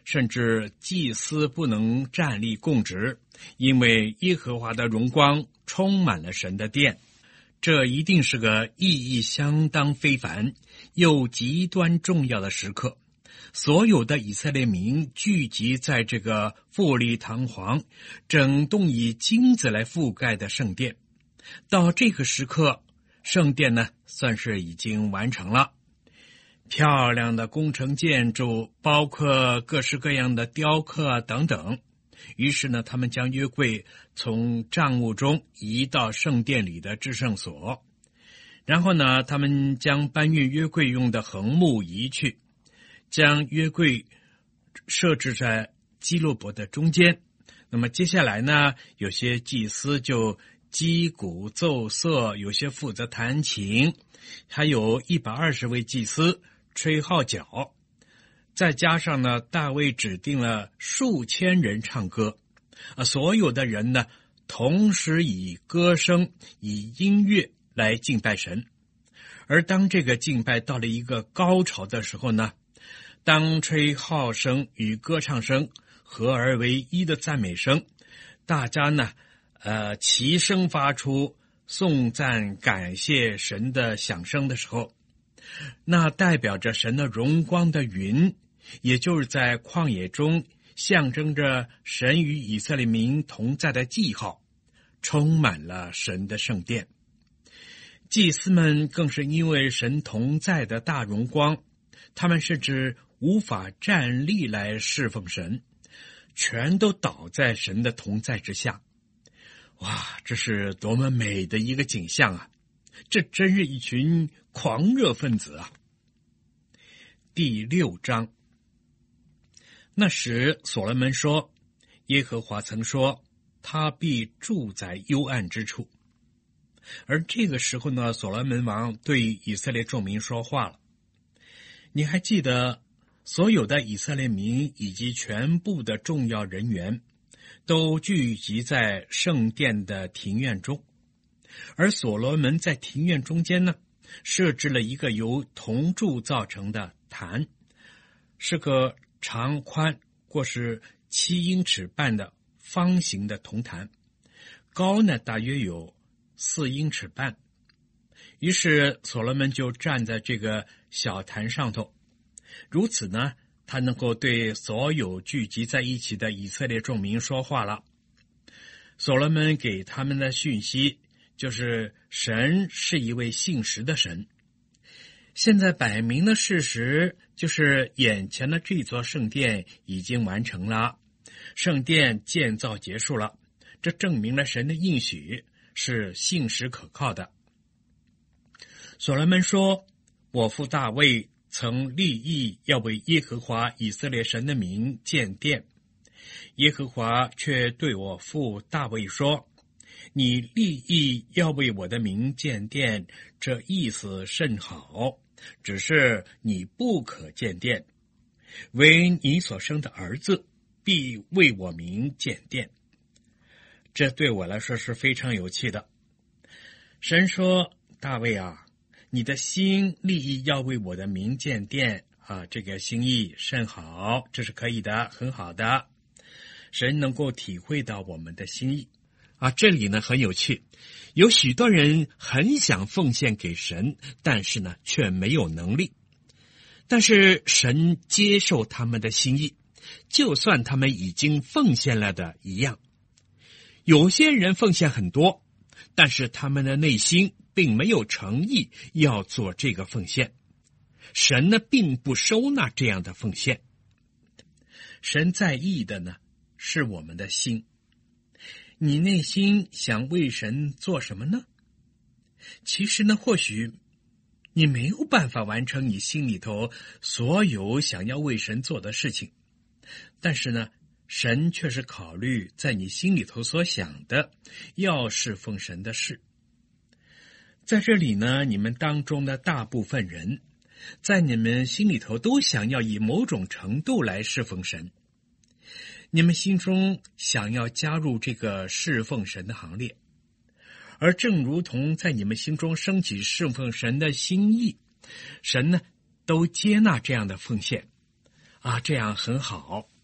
S1: 甚至祭司不能站立供职，因为耶和华的荣光充满了神的殿。这一定是个意义相当非凡又极端重要的时刻。所有的以色列民聚集在这个富丽堂皇、整栋以金子来覆盖的圣殿。到这个时刻，圣殿呢算是已经完成了。漂亮的工程建筑，包括各式各样的雕刻等等。于是呢，他们将约柜从帐幕中移到圣殿里的至圣所，然后呢，他们将搬运约柜用的横木移去，将约柜设置在基路伯的中间。那么接下来呢，有些祭司就击鼓奏瑟，有些负责弹琴，还有一百二十位祭司吹号角，再加上呢，大卫指定了数千人唱歌，啊，所有的人呢，同时以歌声、以音乐来敬拜神。而当这个敬拜到了一个高潮的时候呢，当吹号声与歌唱声合而为一的赞美声，大家呢，呃，齐声发出颂赞感谢神的响声的时候，那代表着神的荣光的云，也就是在旷野中象征着神与以色列民同在的记号，充满了神的圣殿。祭司们更是因为神同在的大荣光，他们甚至无法站立来侍奉神，全都倒在神的同在之下。哇，这是多么美的一个景象啊！这真是一群狂热分子啊！第六章，那时所罗门说，耶和华曾说，他必住在幽暗之处。而这个时候呢，所罗门王对以色列众民说话了。你还记得，所有的以色列民以及全部的重要人员都聚集在圣殿的庭院中，而所罗门在庭院中间呢，设置了一个由铜柱造成的坛，是个长宽或是七英尺半的方形的铜坛，高呢大约有四英尺半。于是所罗门就站在这个小坛上头，如此呢，他能够对所有聚集在一起的以色列众民说话了。所罗门给他们的讯息就是神是一位信实的神。现在摆明的事实就是眼前的这座圣殿已经完成了，圣殿建造结束了，这证明了神的应许是信实可靠的。所罗门说，我父大卫曾立意要为耶和华以色列神的名建殿，耶和华却对我父大卫说，你立意要为我的名建殿，这意思甚好，只是你不可建殿，唯你所生的儿子必为我名建殿。这对我来说是非常有趣的。神说，大卫啊，你的心立意要为我的名建殿啊，这个心意甚好，这是可以的，很好的。神能够体会到我们的心意啊，这里呢很有趣，有许多人很想奉献给神，但是呢却没有能力。但是神接受他们的心意，就算他们已经奉献了的一样。有些人奉献很多，但是他们的内心并没有诚意要做这个奉献，神呢并不收纳这样的奉献。神在意的呢是我们的心。你内心想为神做什么呢？其实呢，或许你没有办法完成你心里头所有想要为神做的事情，但是呢，神却是考虑在你心里头所想的要侍奉神的事。在这里呢，你们当中的大部分人在你们心里头都想要以某种程度来侍奉神，你们心中想要加入这个侍奉神的行列，而正如同在你们心中升起侍奉神的心意，神呢都接纳这样的奉献啊，这样很好。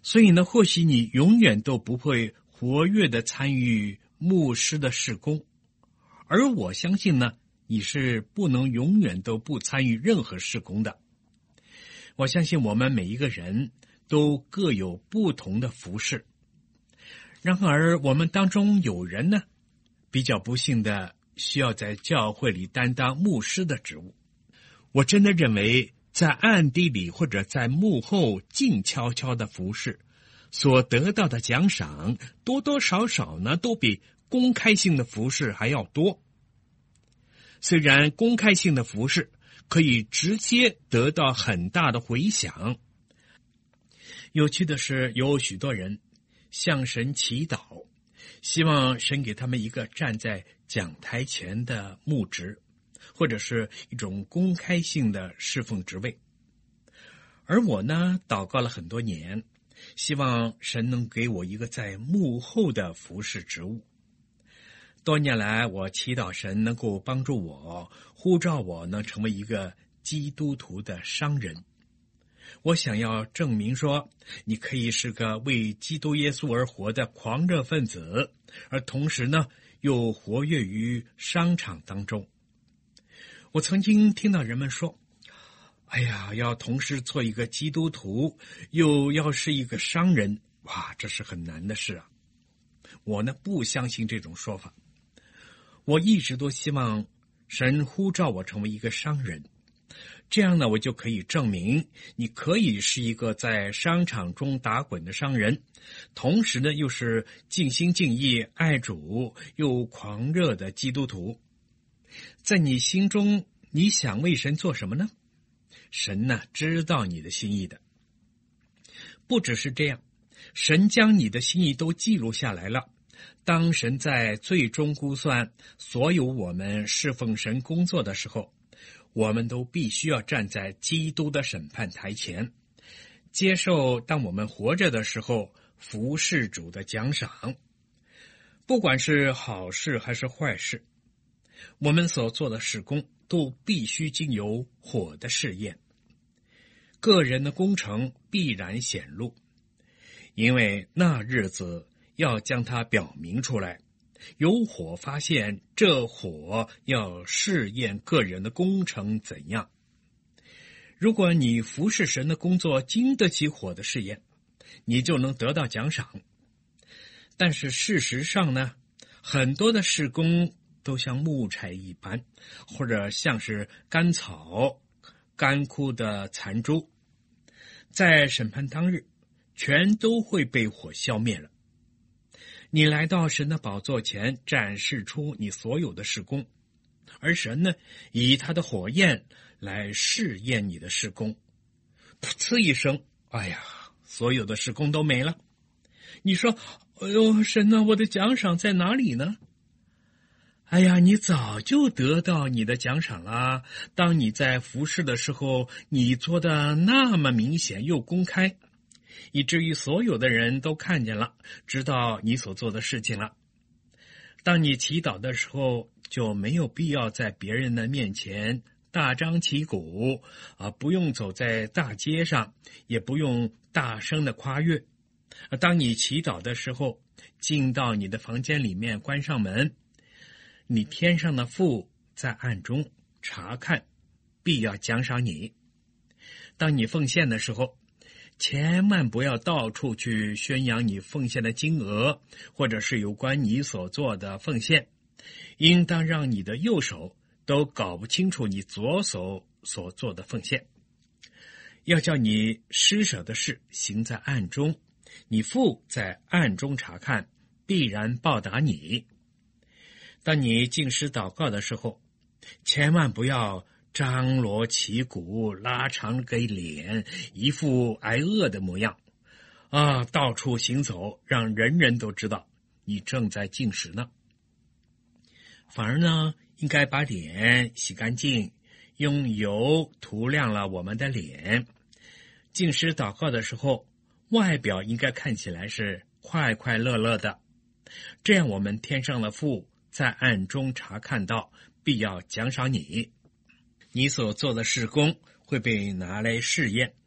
S1: 所以呢，或许你永远都不会活跃的参与牧师的事工，而我相信呢，你是不能永远都不参与任何事工的。我相信我们每一个人都各有不同的服事，然而我们当中有人呢，比较不幸的需要在教会里担当牧师的职务。我真的认为在暗地里或者在幕后静悄悄的服事所得到的奖赏，多多少少呢都比公开性的服事还要多。虽然公开性的服事可以直接得到很大的回响，有趣的是，有许多人向神祈祷，希望神给他们一个站在讲台前的牧职，或者是一种公开性的侍奉职位。而我呢，祷告了很多年，希望神能给我一个在幕后的服侍职务。多年来，我祈祷神能够帮助我，呼召我能成为一个基督徒的商人。我想要证明说，你可以是个为基督耶稣而活的狂热分子，而同时呢，又活跃于商场当中。我曾经听到人们说，哎呀，要同时做一个基督徒，又要是一个商人，哇，这是很难的事啊。我呢，不相信这种说法。我一直都希望神呼召我成为一个商人，这样呢，我就可以证明你可以是一个在商场中打滚的商人，同时呢，又是尽心尽意爱主又狂热的基督徒。在你心中，你想为神做什么呢？神呢，知道你的心意的。不只是这样，神将你的心意都记录下来了。当神在最终估算所有我们侍奉神工作的时候，我们都必须要站在基督的审判台前，接受当我们活着的时候服侍主的奖赏。不管是好事还是坏事，我们所做的事工都必须经由火的试验。个人的工程必然显露，因为那日子要将它表明出来，有火发现，这火要试验个人的工程怎样。如果你服侍神的工作经得起火的试验，你就能得到奖赏。但是事实上呢，很多的事工都像木柴一般，或者像是干草、干枯的残株，在审判当日全都会被火消灭了。你来到神的宝座前，展示出你所有的事工，而神呢，以他的火焰来试验你的事工。噗呲一声，哎呀，所有的事工都没了。你说，哎呦，神啊，我的奖赏在哪里呢？哎呀，你早就得到你的奖赏啦。当你在服侍的时候，你做的那么明显又公开，以至于所有的人都看见了，知道你所做的事情了。当你祈祷的时候，就没有必要在别人的面前大张旗鼓啊，不用走在大街上，也不用大声的夸悦。当你祈祷的时候，进到你的房间里面，关上门，你天上的父在暗中查看，必要奖赏你。当你奉献的时候，千万不要到处去宣扬你奉献的金额，或者是有关你所做的奉献，应当让你的右手都搞不清楚你左手所做的奉献。要叫你施舍的事行在暗中，你父在暗中查看，必然报答你。当你进食祷告的时候，千万不要张罗旗鼓，拉长个脸，一副挨饿的模样啊，到处行走，让人人都知道你正在进食呢。反而呢，应该把脸洗干净，用油涂亮了我们的脸。进食祷告的时候，外表应该看起来是快快乐乐的，这样我们天上的父在暗中查看到，必要奖赏你。你所做的事工会被拿来试验，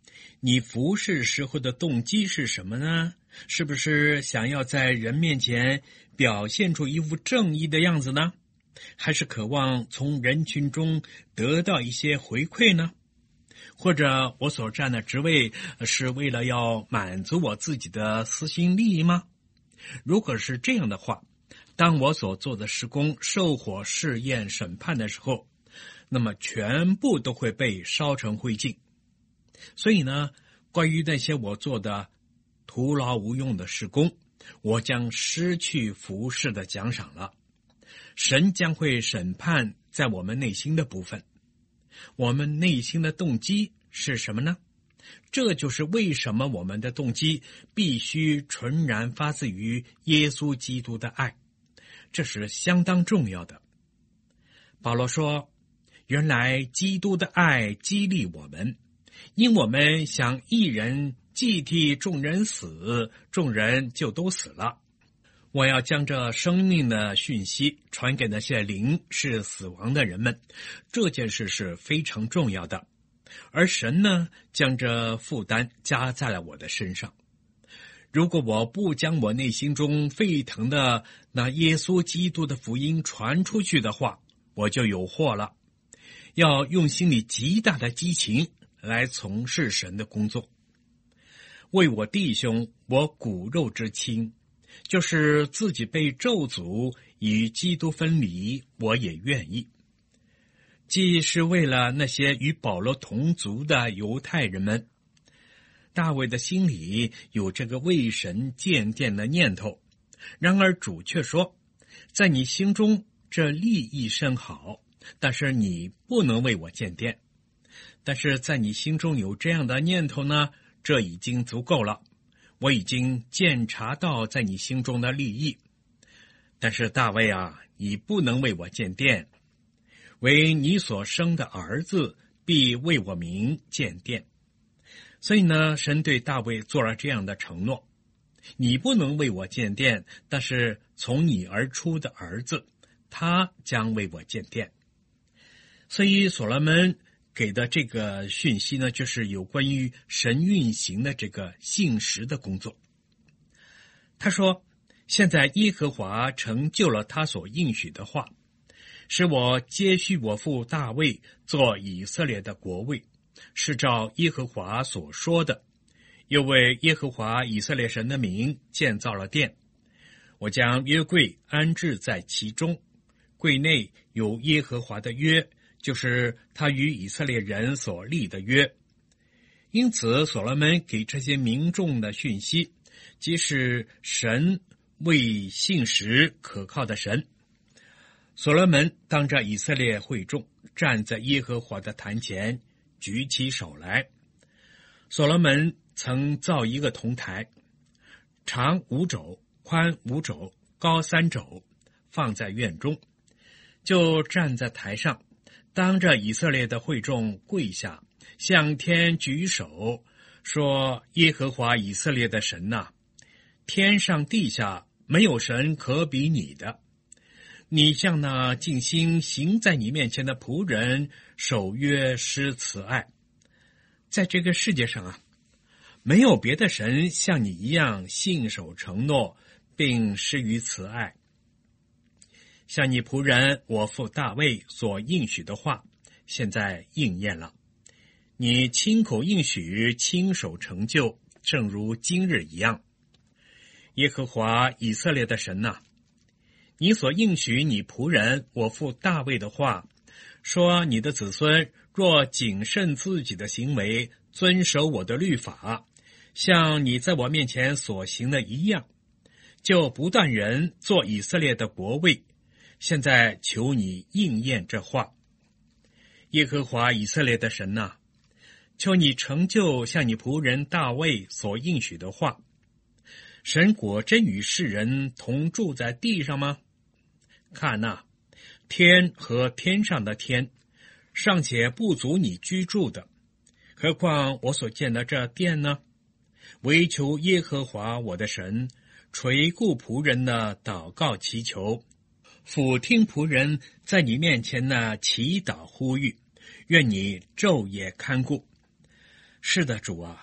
S1: 你服侍时候的动机是什么呢？是不是想要在人面前表现出一副正义的样子呢？还是渴望从人群中得到一些回馈呢？或者我所占的职位是为了要满足我自己的私心利益吗？如果是这样的话，当我所做的事工受火试验审判的时候，那么全部都会被烧成灰烬。所以呢，关于那些我做的徒劳无用的事工，我将失去服侍的奖赏了。神将会审判在我们内心的部分。我们内心的动机是什么呢？这就是为什么我们的动机必须纯然发自于耶稣基督的爱，这是相当重要的。保罗说，原来基督的爱激励我们，因我们想一人既替众人死，众人就都死了。我要将这生命的讯息传给那些灵是死亡的人们，这件事是非常重要的。而神呢，将这负担加在了我的身上。如果我不将我内心中沸腾的那耶稣基督的福音传出去的话，我就有祸了。要用心里极大的激情来从事神的工作。为我弟兄，我骨肉之亲，就是自己被咒诅与基督分离，我也愿意。既是为了那些与保罗同族的犹太人们，大卫的心里有这个为神建殿的念头。然而主却说，在你心中这利益甚好，但是你不能为我建殿。但是在你心中有这样的念头呢，这已经足够了。我已经鉴察到在你心中的利益。但是大卫啊，你不能为我建殿，为你所生的儿子必为我名建殿。所以呢，神对大卫做了这样的承诺，你不能为我建殿，但是从你而出的儿子，他将为我建殿。所以所罗门给的这个讯息呢，就是有关于神运行的这个信实的工作。他说，现在耶和华成就了他所应许的话，使我接续我父大卫做以色列的国位，是照耶和华所说的，又为耶和华以色列神的名建造了殿。我将约柜安置在其中，柜内有耶和华的约，就是他与以色列人所立的约。因此所罗门给这些民众的讯息，即是神为信实可靠的神。所罗门当着以色列会众，站在耶和华的坛前，举起手来。所罗门曾造一个铜台，长五肘，宽五肘，高三肘，放在院中，就站在台上，当着以色列的会众跪下，向天举手，说，耶和华以色列的神哪，天上地下没有神可比你的。你向那尽心行在你面前的仆人守约施慈爱。在这个世界上啊，没有别的神像你一样信守承诺，并施于慈爱。像你仆人我父大卫所应许的话，现在应验了。你亲口应许，亲手成就，正如今日一样。耶和华以色列的神哪，你所应许你仆人我父大卫的话，说你的子孙若谨慎自己的行为，遵守我的律法，像你在我面前所行的一样，就不断人做以色列的国位。现在求你应验这话。耶和华以色列的神哪，求你成就像你仆人大卫所应许的话。神果真与世人同住在地上吗？看哪，天和天上的天尚且不足你居住的，何况我所建的这殿呢？唯求耶和华我的神垂顾仆人的祷告祈求，俯听仆人在你面前的祈祷呼吁，愿你昼夜看顾。是的，主啊，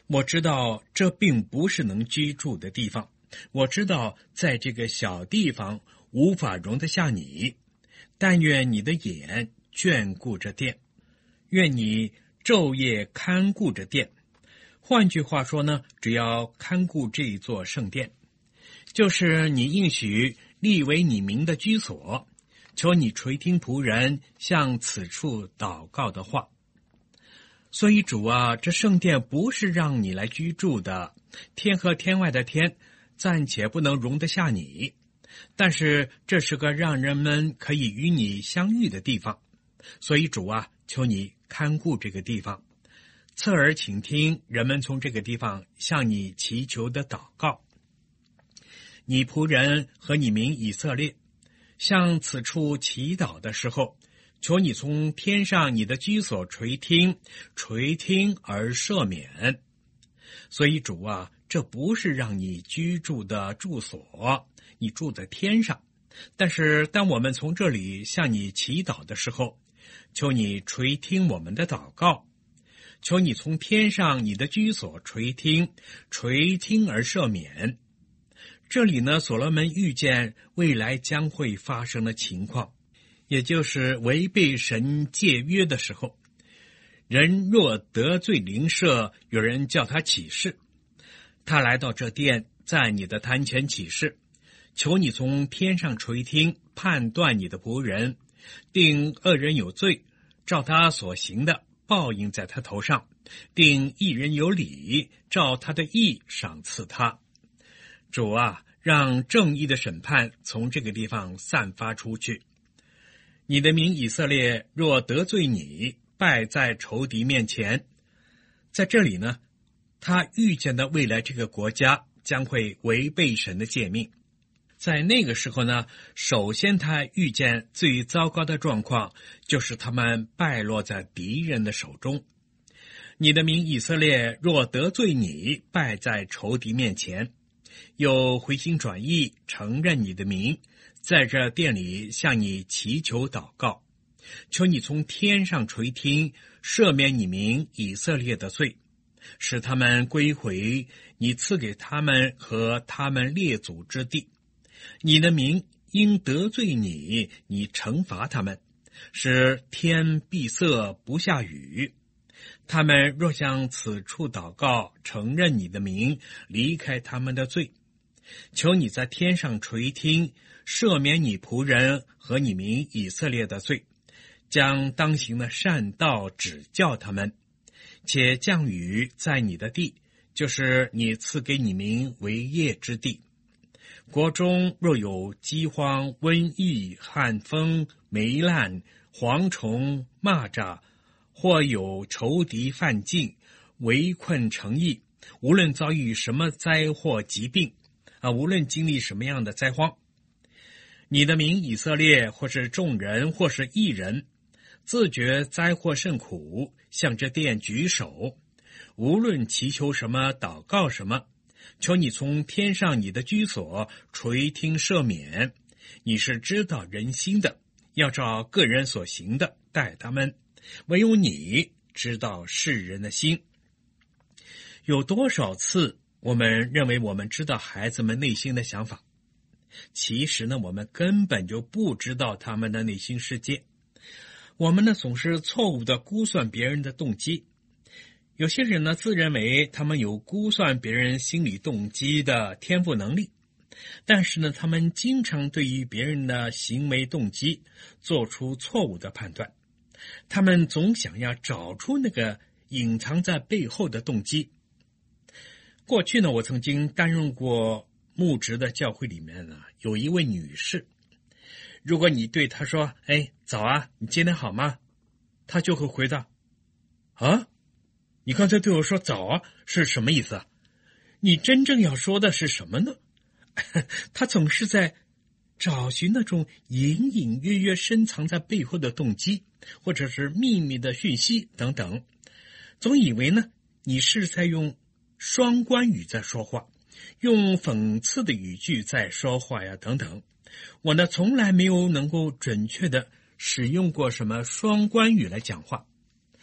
S1: 我知道这并不是能居住的地方，我知道在这个小地方无法容得下你，但愿你的眼眷顾着殿，愿你昼夜看顾着殿。换句话说呢，只要看顾这一座圣殿，就是你应许立为你名的居所，求你垂听仆人向此处祷告的话。所以主啊，这圣殿不是让你来居住的，天和天外的天暂且不能容得下你，但是这是个让人们可以与你相遇的地方。所以主啊，求你看顾这个地方，侧耳倾听人们从这个地方向你祈求的祷告。你仆人和你民以色列向此处祈祷的时候，求你从天上你的居所垂听，垂听而赦免。所以主啊，这不是让你居住的住所，你住在天上，但是当我们从这里向你祈祷的时候，求你垂听我们的祷告，求你从天上你的居所垂听，垂听而赦免。这里呢，所罗门预见未来将会发生的情况，也就是违背神戒约的时候，人若得罪邻舍，有人叫他起誓，他来到这殿，在你的坛前起誓，求你从天上垂听，判断你的仆人，定恶人有罪，照他所行的报应在他头上，定义人有理，照他的义赏赐他。主啊，让正义的审判从这个地方散发出去。你的民以色列若得罪你，败在仇敌面前。在这里呢，他预见的未来这个国家将会违背神的诫命。在那个时候呢，首先他预见最糟糕的状况就是他们败落在敌人的手中。你的民以色列若得罪你，败在仇敌面前，又回心转意，承认你的名，在这殿里向你祈求祷告，求你从天上垂听，赦免你民以色列的罪，使他们归回你赐给他们和他们列祖之地。你的民因得罪你，你惩罚他们，使天闭塞不下雨。他们若向此处祷告，承认你的名，离开他们的罪，求你在天上垂听，赦免你仆人和你民以色列的罪，将当行的善道指教他们，且降雨在你的地，就是你赐给你民为业之地。国中若有饥荒、瘟疫、旱风、霉烂、蝗虫、蚂蚱，或有仇敌犯境，围困城邑，无论遭遇什么灾祸疾病啊，无论经历什么样的灾荒，你的民以色列或是众人或是一人，自觉灾祸甚苦，向这殿举手，无论祈求什么，祷告什么，求你从天上你的居所垂听赦免。你是知道人心的，要照个人所行的待他们，唯有你知道世人的心。有多少次我们认为我们知道孩子们内心的想法，其实呢，我们根本就不知道他们的内心世界。我们呢，总是错误的估算别人的动机。有些人呢，自认为他们有估算别人心理动机的天赋能力，但是呢，他们经常对于别人的行为动机做出错误的判断。他们总想要找出那个隐藏在背后的动机。过去呢，我曾经担任过牧职的教会里面呢，有一位女士，如果你对她说，哎，早啊，你今天好吗？她就会回答，啊，你刚才对我说早啊，是什么意思啊？你真正要说的是什么呢？她总是在找寻那种隐隐约约深藏在背后的动机，或者是秘密的讯息等等，总以为呢，你是在用双关语在说话，用讽刺的语句在说话呀等等。我呢，从来没有能够准确的使用过什么双关语来讲话。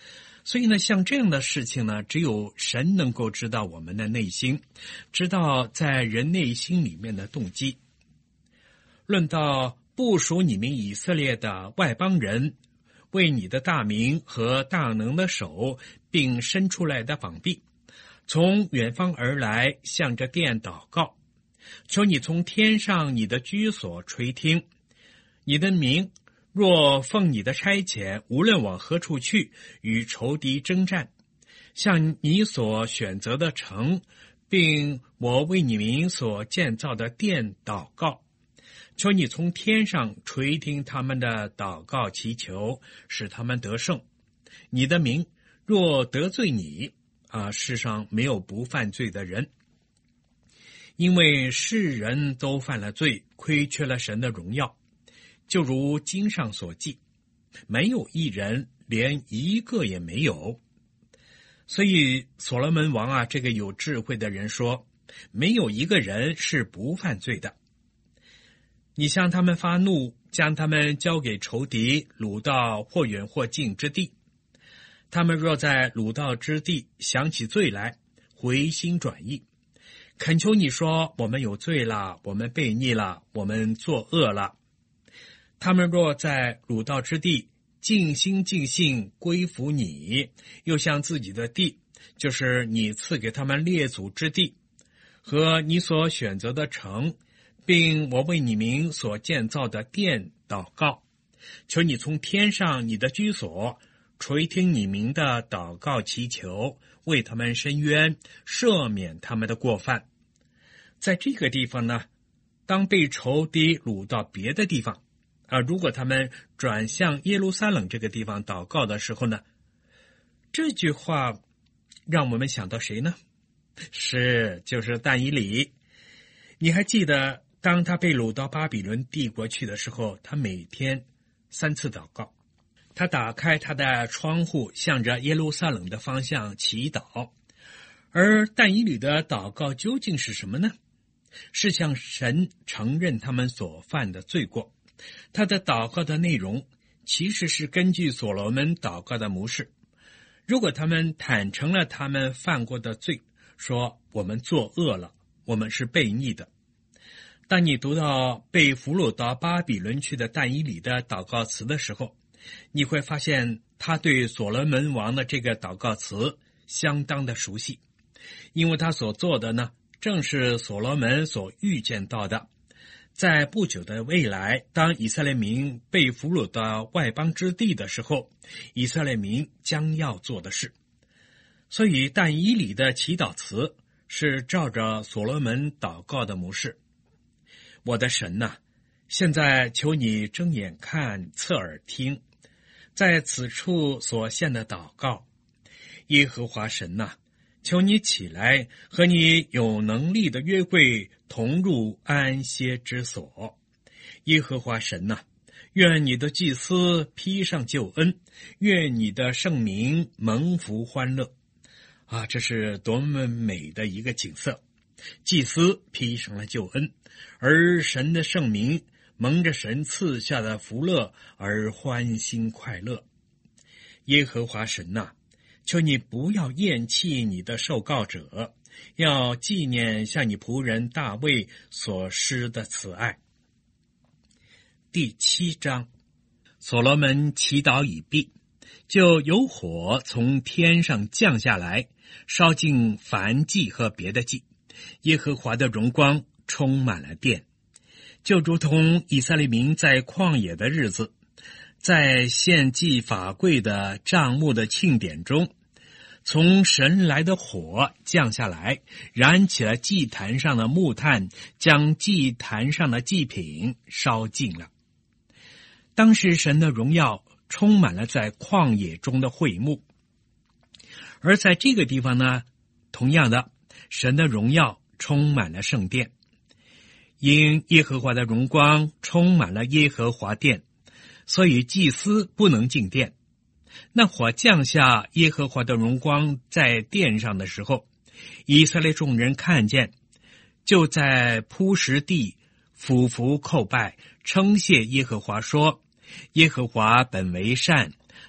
S1: 所以呢，像这样的事情呢，只有神能够知道我们的内心，知道在人内心里面的动机。论到部属你们以色列的外邦人，为你的大名和大能的手，并伸出来的膀臂，从远方而来，向着殿祷告，求你从天上你的居所垂听。你的名若奉你的差遣，无论往何处去，与仇敌征战，向你所选择的城，并我为你名所建造的殿祷告，求你从天上垂听他们的祷告祈求，使他们得胜。你的名若得罪你，啊，世上没有不犯罪的人，因为世人都犯了罪，亏缺了神的荣耀。就如经上所记，没有一人，连一个也没有。所以所罗门王啊，这个有智慧的人说，没有一个人是不犯罪的。你向他们发怒，将他们交给仇敌，掳到或远或近之地。他们若在掳到之地想起罪来，回心转意，恳求你说，我们有罪了，我们悖逆了，我们作恶了。他们若在掳到之地尽心尽性归服你，又向自己的地，就是你赐给他们列祖之地和你所选择的城，并我为你名所建造的殿祷告，求你从天上你的居所垂听你名的祷告祈求，为他们伸冤，赦免他们的过犯。在这个地方呢，当被仇敌掳到别的地方啊，如果他们转向耶路撒冷这个地方祷告的时候呢，这句话让我们想到谁呢？是，就是但以理。你还记得当他被掳到巴比伦帝国去的时候，他每天三次祷告，他打开他的窗户，向着耶路撒冷的方向祈祷。而但以理的祷告究竟是什么呢？是向神承认他们所犯的罪过。他的祷告的内容其实是根据所罗门祷告的模式。如果他们坦诚了他们犯过的罪，说我们作恶了，我们是悖逆的。当你读到被俘虏到巴比伦去的但以理的祷告词的时候，你会发现他对所罗门王的这个祷告词相当的熟悉，因为他所做的呢，正是所罗门所预见到的，在不久的未来，当以色列民被俘虏到外邦之地的时候，以色列民将要做的事。所以但以理的祈祷词是照着所罗门祷告的模式。我的神哪、啊，现在求你睁眼看，侧耳听，在此处所献的祷告。耶和华神哪、啊，求你起来，和你有能力的约柜同入安歇之所。耶和华神哪、啊，愿你的祭司披上救恩，愿你的圣名蒙福欢乐。啊，这是多么美的一个景色！祭司披上了救恩，而神的圣名蒙着神赐下的福乐而欢欣快乐。耶和华神哪、啊，求你不要厌弃你的受膏者，要纪念向你仆人大卫所施的慈爱。第七章，所罗门祈祷已毕，就有火从天上降下来，烧尽燔祭和别的祭，耶和华的荣光充满了殿，就如同以色列民在旷野的日子，在献祭法柜的帐幕的庆典中，从神来的火降下来，燃起了祭坛上的木炭，将祭坛上的祭品烧尽了。当时神的荣耀充满了在旷野中的会幕，而在这个地方呢，同样的，神的荣耀充满了圣殿，因耶和华的荣光充满了耶和华殿，所以祭司不能进殿。那火降下耶和华的荣光在殿上的时候，以色列众人看见，就在铺石地俯伏叩拜，称谢耶和华说，耶和华本为善，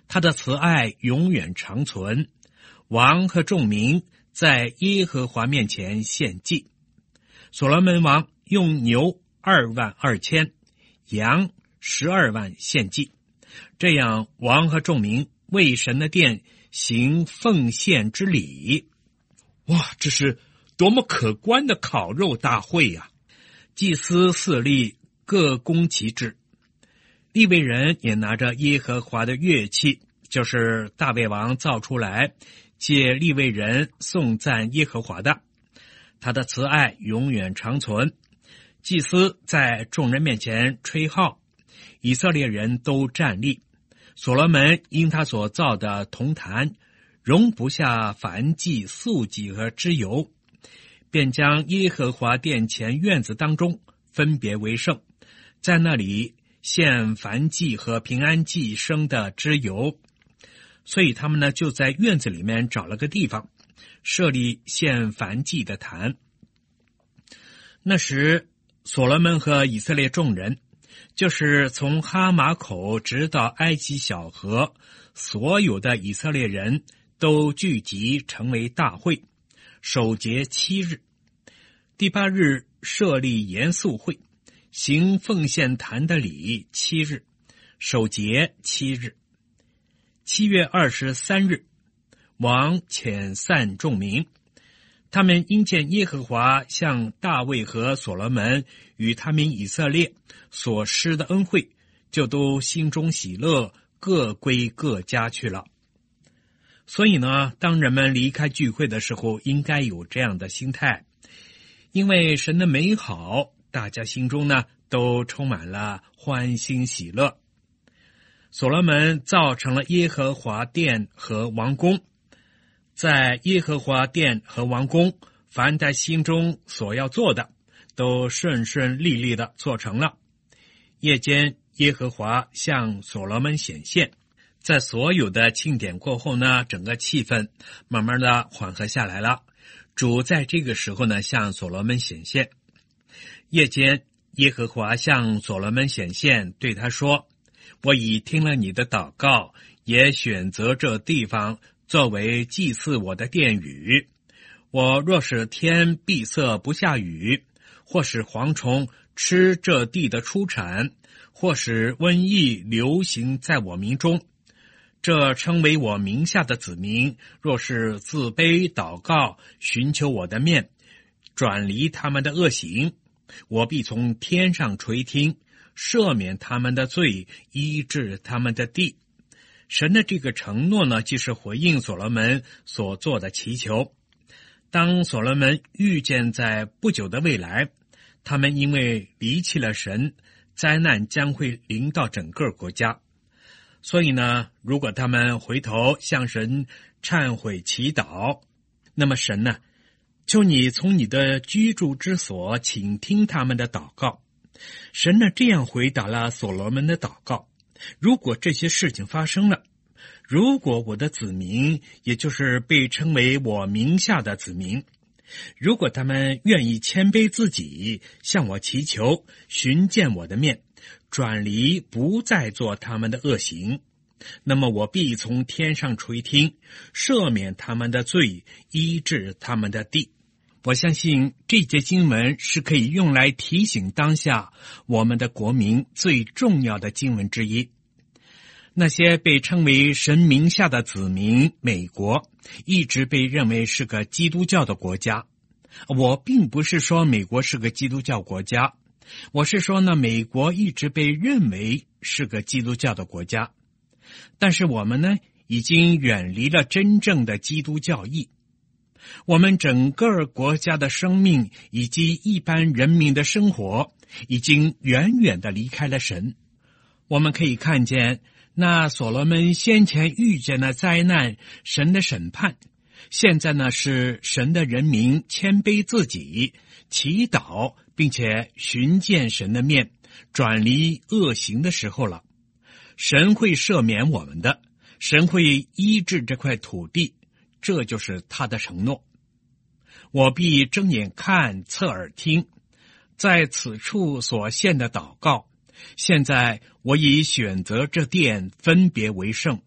S1: 他的慈爱永远长存。王和众民在耶和华面前献祭。所罗门王用牛二万二千，羊十二万献祭。这样，王和众民为神的殿行奉献之礼。哇，这是多么可观的烤肉大会呀！祭司四立各供其职，利未人也拿着耶和华的乐器，就是大卫王造出来借利未人颂赞耶和华的，他的慈爱永远长存。祭司在众人面前吹号，以色列人都站立。所罗门因他所造的铜坛容不下燔祭、素祭和脂油，便将耶和华殿前院子当中分别为圣，在那里献燔祭和平安祭生的脂油。所以他们呢，就在院子里面找了个地方，设立献燔祭的坛。那时所罗门和以色列众人，就是从哈马口直到埃及小河，所有的以色列人都聚集成为大会，守节七日。第八日设立严肃会，行奉献坛的礼七日，守节七日。七月二十三日，王遣散众民，他们因见耶和华向大卫和所罗门与他们以色列所施的恩惠，就都心中喜乐，各归各家去了。所以呢，当人们离开聚会的时候，应该有这样的心态，因为神的美好，大家心中呢都充满了欢欣喜乐。所罗门造成了耶和华殿和王宫，在耶和华殿和王宫，凡在心中所要做的，都顺顺利利的做成了。夜间，耶和华向所罗门显现。在所有的庆典过后呢，整个气氛慢慢的缓和下来了。主在这个时候呢，向所罗门显现。夜间，耶和华向所罗门显现，对他说：我已听了你的祷告，也选择这地方作为祭祀我的殿宇。我若是天闭塞不下雨，或使蝗虫吃这地的出产，或使瘟疫流行在我民中，这称为我名下的子民，若是自卑祷告，寻求我的面，转离他们的恶行，我必从天上垂听，赦免他们的罪，医治他们的地。神的这个承诺呢，即是回应所罗门所做的祈求。当所罗门预见在不久的未来，他们因为离弃了神，灾难将会临到整个国家。所以呢，如果他们回头向神忏悔祈祷，那么神呢，求你从你的居住之所倾听他们的祷告。神呢，这样回答了所罗门的祷告。如果这些事情发生了，如果我的子民，也就是被称为我名下的子民，如果他们愿意谦卑自己，向我祈求，寻见我的面，转离不再做他们的恶行，那么我必从天上垂听，赦免他们的罪，医治他们的地。我相信这节经文是可以用来提醒当下我们的国民最重要的经文之一。那些被称为神名下的子民，美国一直被认为是个基督教的国家。我并不是说美国是个基督教国家，我是说呢，美国一直被认为是个基督教的国家。但是我们呢，已经远离了真正的基督教义。我们整个国家的生命以及一般人民的生活已经远远的离开了神。我们可以看见，那所罗门先前遇见的灾难，神的审判，现在呢是神的人民谦卑自己，祈祷并且寻见神的面，转离恶行的时候了。神会赦免我们的，神会医治这块土地，这就是他的承诺。我必睁眼看，侧耳听，在此处所献的祷告，现在我已选择这殿分别为圣，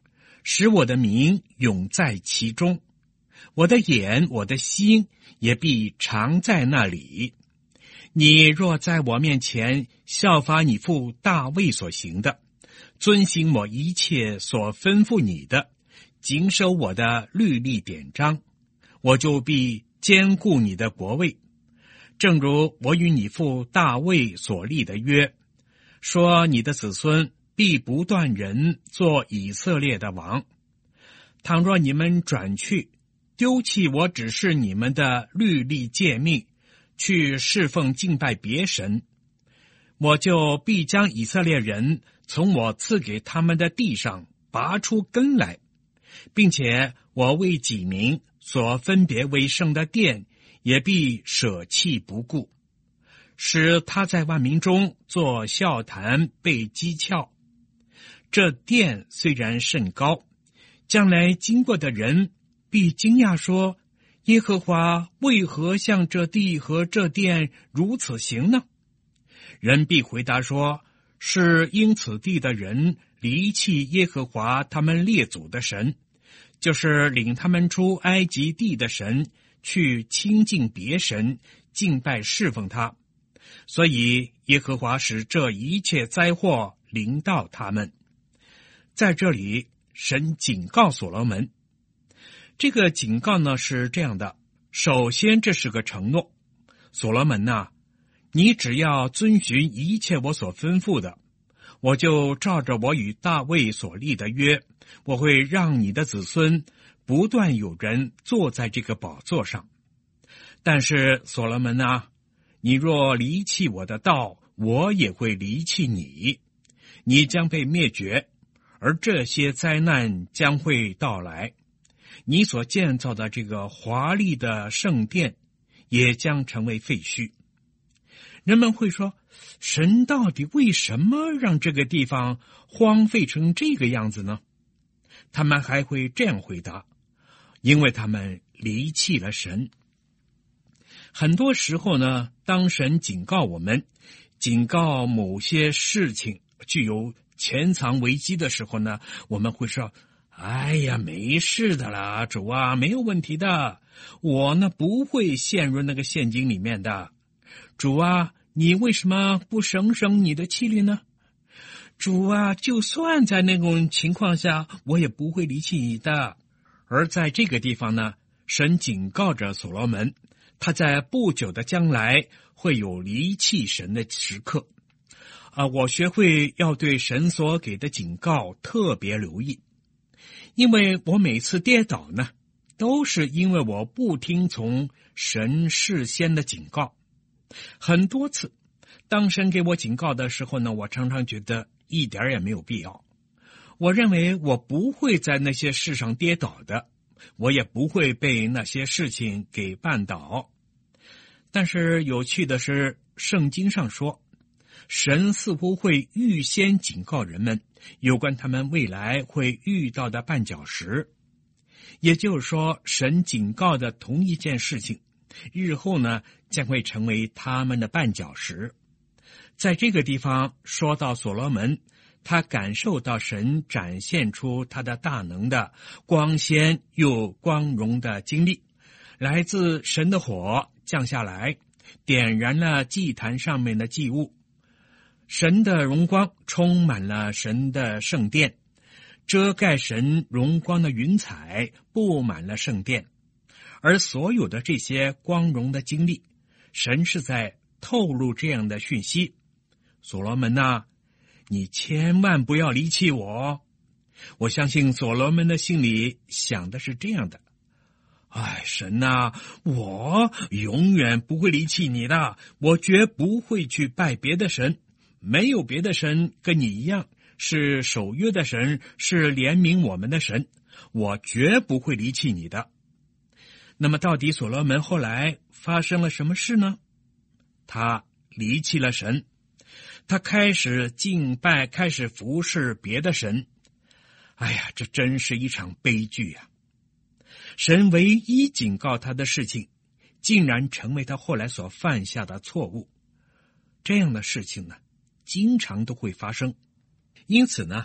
S1: 使我的名永在其中，我的眼我的心也必常在那里。你若在我面前效法你父大卫所行的，遵行我一切所吩咐你的，谨守我的律例典章，我就必坚固你的国位，正如我与你父大卫所立的约，说你的子孙必不断人做以色列的王。倘若你们转去，丢弃我指示你们的律例诫命，去侍奉敬拜别神，我就必将以色列人从我赐给他们的地上拔出根来，并且我为己民所分别为圣的殿也必舍弃不顾，使他在万民中做笑谈，被讥诮。这殿虽然甚高，将来经过的人必惊讶说，耶和华为何向这地和这殿如此行呢？人必回答说，是因此地的人离弃耶和华他们列祖的神，就是领他们出埃及地的神，去亲近别神，敬拜侍奉他，所以耶和华使这一切灾祸临到他们。在这里，神警告所罗门，这个警告呢是这样的，首先这是个承诺，所罗门啊，你只要遵循一切我所吩咐的，我就照着我与大卫所立的约，我会让你的子孙不断有人坐在这个宝座上。但是所罗门啊，你若离弃我的道，我也会离弃你，你将被灭绝，而这些灾难将会到来，你所建造的这个华丽的圣殿也将成为废墟。人们会说，神到底为什么让这个地方荒废成这个样子呢？他们还会这样回答，因为他们离弃了神。很多时候呢，当神警告我们，警告某些事情具有潜藏危机的时候呢，我们会说，哎呀，没事的啦，主啊，没有问题的，我呢不会陷入那个陷阱里面的。主啊，你为什么不省省你的气力呢？主啊，就算在那种情况下，我也不会离弃你的。而在这个地方呢，神警告着所罗门，他在不久的将来会有离弃神的时刻。啊，我学会要对神所给的警告特别留意，因为我每次跌倒呢，都是因为我不听从神事先的警告。很多次，当神给我警告的时候呢，我常常觉得一点也没有必要。我认为我不会在那些事上跌倒的，我也不会被那些事情给绊倒。但是有趣的是，圣经上说，神似乎会预先警告人们有关他们未来会遇到的绊脚石。也就是说，神警告的同一件事情，日后呢将会成为他们的绊脚石。在这个地方说到所罗门，他感受到神展现出他的大能的光鲜又光荣的经历，来自神的火降下来，点燃了祭坛上面的祭物，神的荣光充满了神的圣殿，遮盖神荣光的云彩布满了圣殿。而所有的这些光荣的经历，神是在透露这样的讯息，所罗门啊，你千万不要离弃我。我相信所罗门的心里想的是这样的，哎，神啊，我永远不会离弃你的，我绝不会去拜别的神，没有别的神跟你一样是守约的神，是怜悯我们的神，我绝不会离弃你的。那么到底所罗门后来发生了什么事呢？他离弃了神，他开始敬拜，开始服侍别的神。哎呀，这真是一场悲剧啊！神唯一警告他的事情，竟然成为他后来所犯下的错误。这样的事情呢，经常都会发生。因此呢，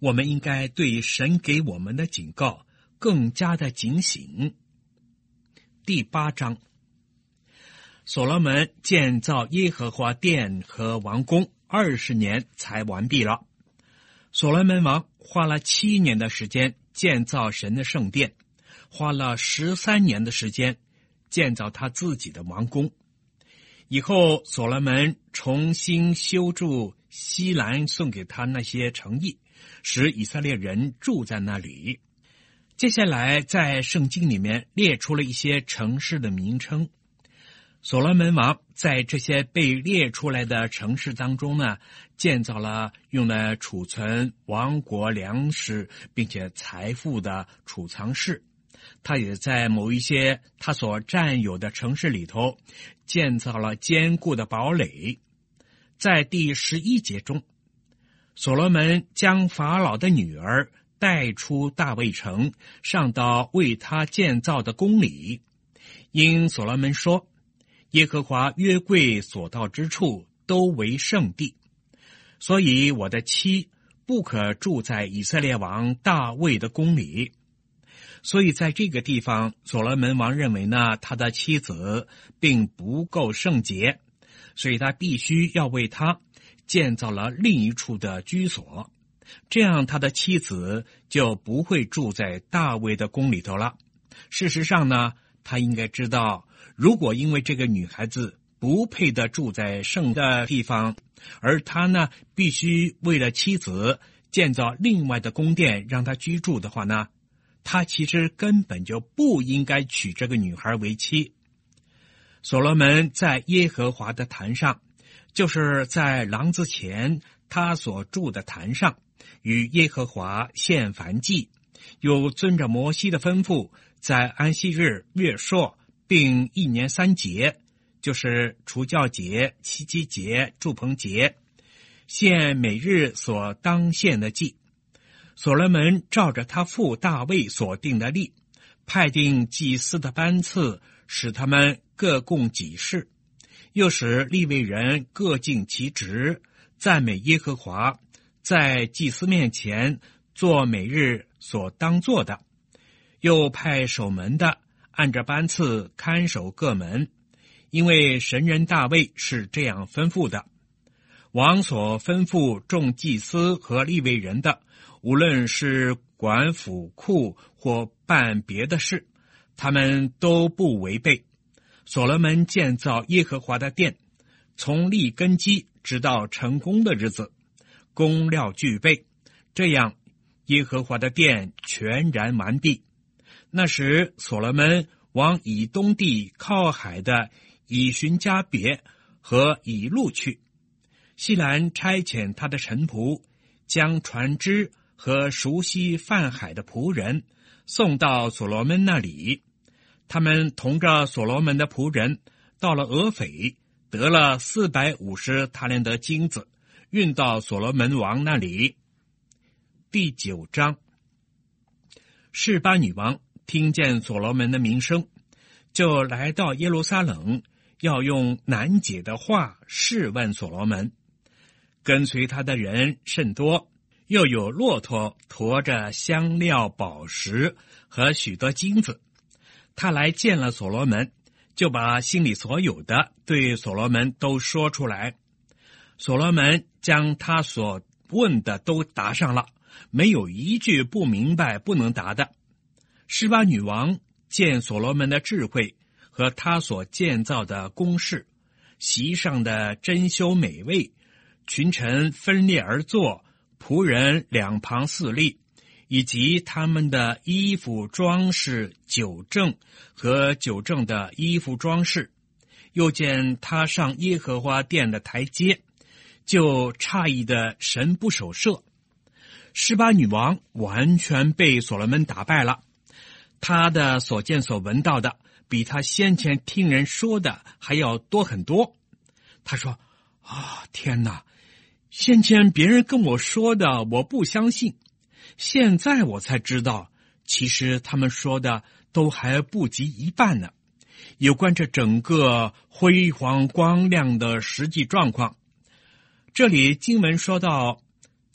S1: 我们应该对神给我们的警告更加的警醒。第八章，所罗门建造耶和华殿和王宫二十年才完毕了。所罗门王花了七年的时间建造神的圣殿，花了十三年的时间建造他自己的王宫。以后所罗门重新修筑西兰送给他那些城邑，使以色列人住在那里。接下来在圣经里面列出了一些城市的名称。所罗门王在这些被列出来的城市当中呢，建造了用来储存王国粮食并且财富的储藏室。他也在某一些他所占有的城市里头建造了坚固的堡垒。在第十一节中，所罗门将法老的女儿带出大卫城，上到为他建造的宫里。因所罗门说，耶和华约柜所到之处都为圣地，所以我的妻不可住在以色列王大卫的宫里。所以在这个地方，所罗门王认为呢，他的妻子并不够圣洁，所以他必须要为他建造了另一处的居所，这样他的妻子就不会住在大卫的宫里头了。事实上呢，他应该知道，如果因为这个女孩子不配的住在圣的地方，而他呢必须为了妻子建造另外的宫殿让她居住的话呢，他其实根本就不应该娶这个女孩为妻。所罗门在耶和华的坛上，就是在廊子前他所住的坛上，与耶和华献燔祭，又遵着摩西的吩咐，在安息日、月朔并一年三节，就是除酵节、七七节、住棚节，献每日所当献的祭。所罗门照着他父大卫所定的例，派定祭司的班次，使他们各供己事，又使利未人各尽其职，赞美耶和华，在祭司面前做每日所当做的。又派守门的按着班次看守各门，因为神人大卫是这样吩咐的。王所吩咐众祭司和利未人的，无论是管府库或办别的事，他们都不违背。所罗门建造耶和华的殿，从立根基直到成功的日子，工料俱备，这样耶和华的殿全然完毕。那时所罗门往以东地靠海的以寻加别和以路去，西兰差遣他的臣仆，将船只和熟悉泛海的仆人送到所罗门那里。他们同着所罗门的仆人到了俄斐，得了四百五十塔连得金子，运到所罗门王那里。第九章，示巴女王听见所罗门的名声，就来到耶路撒冷，要用难解的话试问所罗门。跟随他的人甚多，又有骆驼驮着香料、宝石和许多金子。他来见了所罗门，就把心里所有的对所罗门都说出来。所罗门将他所问的都答上了，没有一句不明白不能答的。示巴女王见所罗门的智慧和他所建造的宫室，席上的珍馐美味，群臣分列而坐，仆人两旁四立，以及他们的衣服装饰、酒政和酒政的衣服装饰，又见他上耶和华殿的台阶，就诧异的神不守舍。示巴女王完全被所罗门打败了，他的所见所闻到的比他先前听人说的还要多很多。他说：啊，天哪！先前别人跟我说的我不相信，现在我才知道，其实他们说的都还不及一半呢。有关这整个辉煌光亮的实际状况，这里经文说到，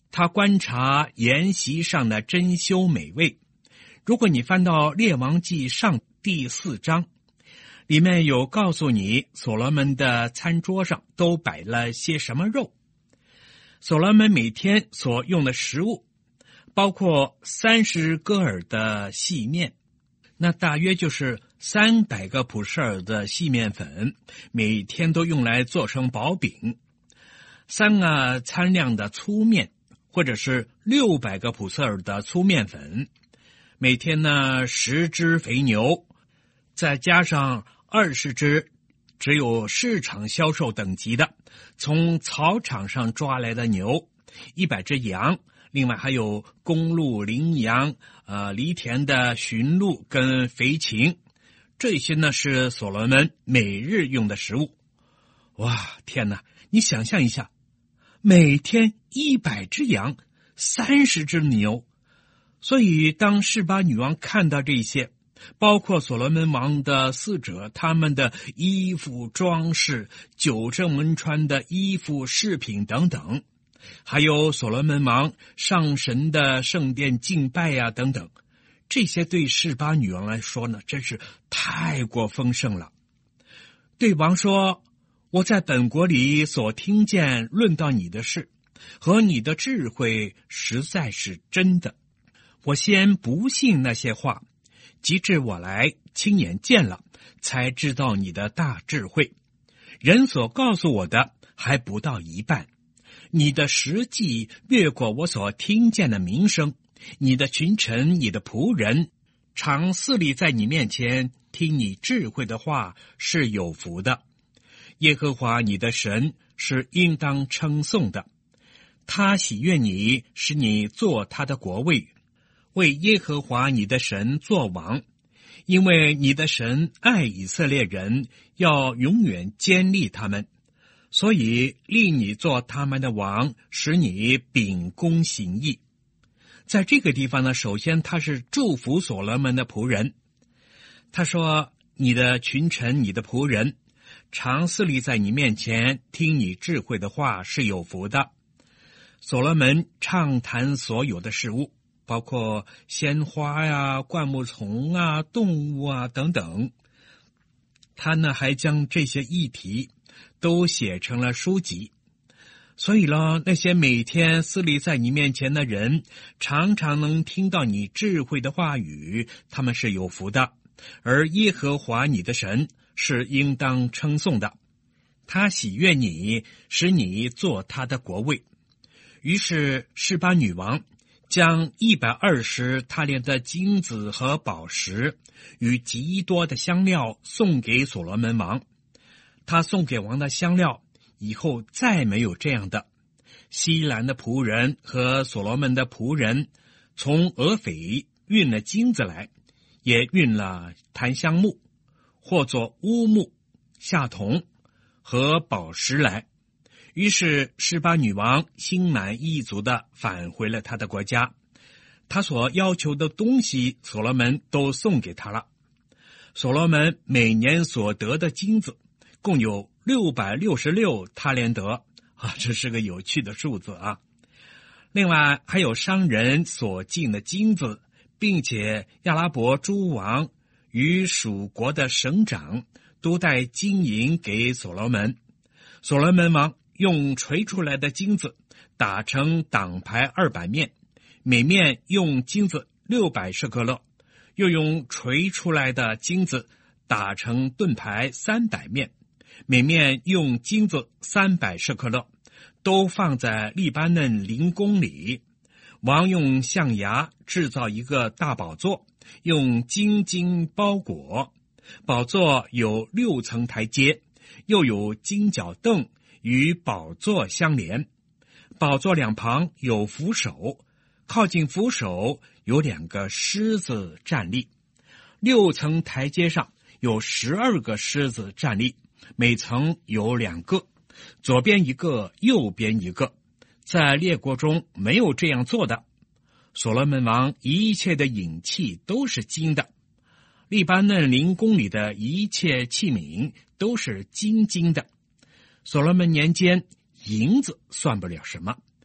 S1: 他观察筵席上的珍馐美味。如果你翻到列王纪上第四章，里面有告诉你所罗门的餐桌上都摆了些什么肉。所罗门每天所用的食物包括三十戈尔的细面，那大约就是三百个普舍尔的细面粉，每天都用来做成薄饼；三个餐量的粗面，或者是六百个普舍尔的粗面粉，每天呢十只肥牛，再加上二十只只有市场销售等级的从草场上抓来的牛，一百只羊，另外还有公鹿、羚羊、呃犁田的驯鹿跟肥禽，这些呢是所罗门每日用的食物。哇，天哪！你想象一下，每天一百只羊，三十只牛。所以当示巴女王看到这些，包括所罗门王的侍者他们的衣服装饰、九正门穿的衣服饰品等等，还有所罗门王上神的圣殿敬拜啊等等，这些对示巴女王来说呢，真是太过丰盛了。对王说，我在本国里所听见论到你的事和你的智慧实在是真的，我先不信那些话，及至我来亲眼见了，才知道你的大智慧。人所告诉我的还不到一半，你的实际越过我所听见的名声。你的群臣，你的仆人，常侍立在你面前，听你智慧的话，是有福的。耶和华你的神是应当称颂的，他喜悦你，使你做他的国位，为耶和华你的神作王。因为你的神爱以色列人，要永远坚立他们，所以立你做他们的王，使你秉公行义。在这个地方呢，首先他是祝福所罗门的仆人。他说，你的群臣，你的仆人，常侍立在你面前，听你智慧的话，是有福的。所罗门畅谈所有的事物，包括鲜花呀、灌木丛啊、动物啊等等。他呢还将这些议题都写成了书籍。所以呢，那些每天侍立在你面前的人，常常能听到你智慧的话语，他们是有福的。而耶和华你的神是应当称颂的，他喜悦你，使你做他的国位。于是示巴女王将一百二十他连的金子和宝石与极多的香料送给所罗门王。他送给王的香料以后再没有这样的。西兰的仆人和所罗门的仆人从俄斐运了金子来，也运了檀香木，或作乌木、夏铜和宝石来。于是示巴女王心满意足地返回了她的国家，她所要求的东西所罗门都送给她了。所罗门每年所得的金子共有六百六十六他连得啊，这是个有趣的数字啊。另外还有商人所进的金子，并且亚拉伯诸王与属国的省长都带金银给所罗门。所罗门王用锤出来的金子打成挡牌二百面，每面用金子六百舍客勒，又用锤出来的金子打成盾牌三百面，每面用金子三百舍客勒，都放在利巴嫩灵宫里。王用象牙制造一个大宝座，用金金包裹。宝座有六层台阶，又有金脚凳与宝座相连。宝座两旁有扶手，靠近扶手有两个狮子站立。六层台阶上有十二个狮子站立，每层有两个，左边一个，右边一个。在列国中没有这样做的。所罗门王一切的引器都是金的，利巴嫩灵宫里的一切器皿都是金金的。所罗门年间，银子算不了什么，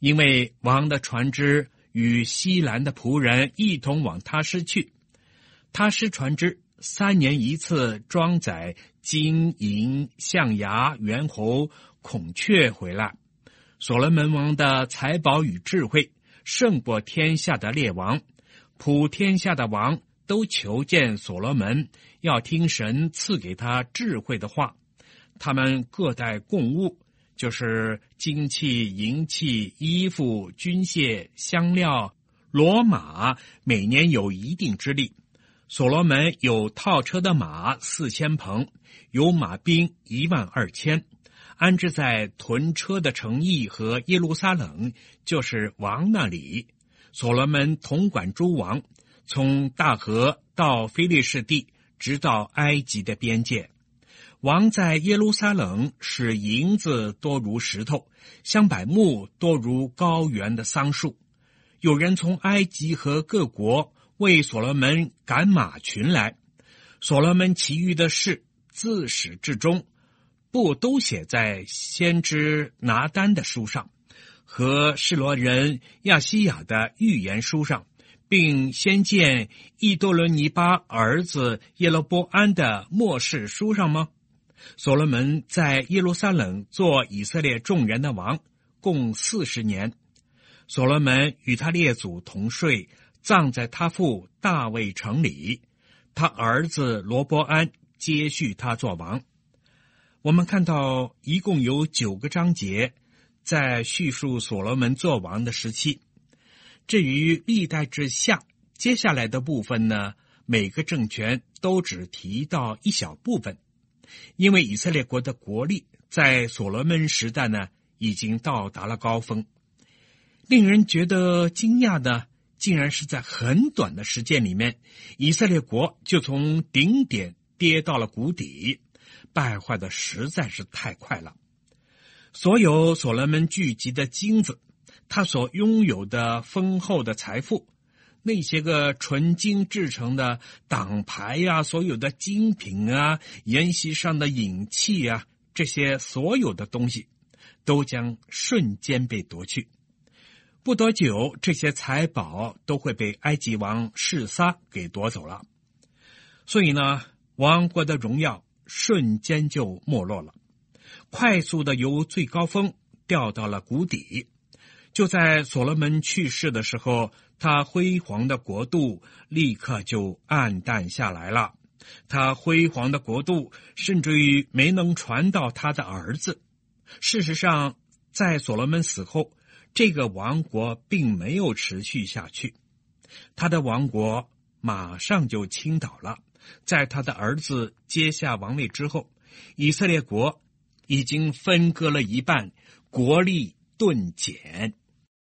S1: 因为王的船只与西兰的仆人一同往他施去，他施船只三年一次装载金银象牙猿猴孔雀回来。所罗门王的财宝与智慧胜过天下的列王，普天下的王都求见所罗门，要听神赐给他智慧的话。他们各带贡物，就是金器、银器、衣服、军械、香料、骡马，每年有一定之力。所罗门有套车的马四千棚，有马兵一万二千，安置在屯车的城邑和耶路撒冷，就是王那里。所罗门统管诸王，从大河到非利士地，直到埃及的边界。王在耶路撒冷使银子多如石头，香柏木多如高原的桑树。有人从埃及和各国为所罗门赶马群来。所罗门其余的事自始至终，不都写在先知拿单的书上，和示罗人亚西亚的预言书上，并先见伊多伦尼巴儿子耶罗波安的末世书上吗？所罗门在耶路撒冷做以色列众人的王，共四十年。所罗门与他列祖同睡，葬在他父大卫城里。他儿子罗波安接续他做王。我们看到一共有九个章节在叙述所罗门做王的时期。至于历代之下，接下来的部分呢，每个政权都只提到一小部分。因为以色列国的国力在所罗门时代呢，已经到达了高峰。令人觉得惊讶的，竟然是在很短的时间里面，以色列国就从顶点跌到了谷底，败坏的实在是太快了。所有所罗门聚集的金子，他所拥有的丰厚的财富，那些个纯金制成的党牌啊，所有的精品啊，筵席上的饮器啊，这些所有的东西都将瞬间被夺去。不多久，这些财宝都会被埃及王示撒给夺走了。所以呢，王国的荣耀瞬间就没落了，快速的由最高峰掉到了谷底。就在所罗门去世的时候，他辉煌的国度立刻就暗淡下来了。他辉煌的国度甚至于没能传到他的儿子。事实上，在所罗门死后，这个王国并没有持续下去，他的王国马上就倾倒了。在他的儿子接下王位之后，以色列国已经分割了一半，国力顿减。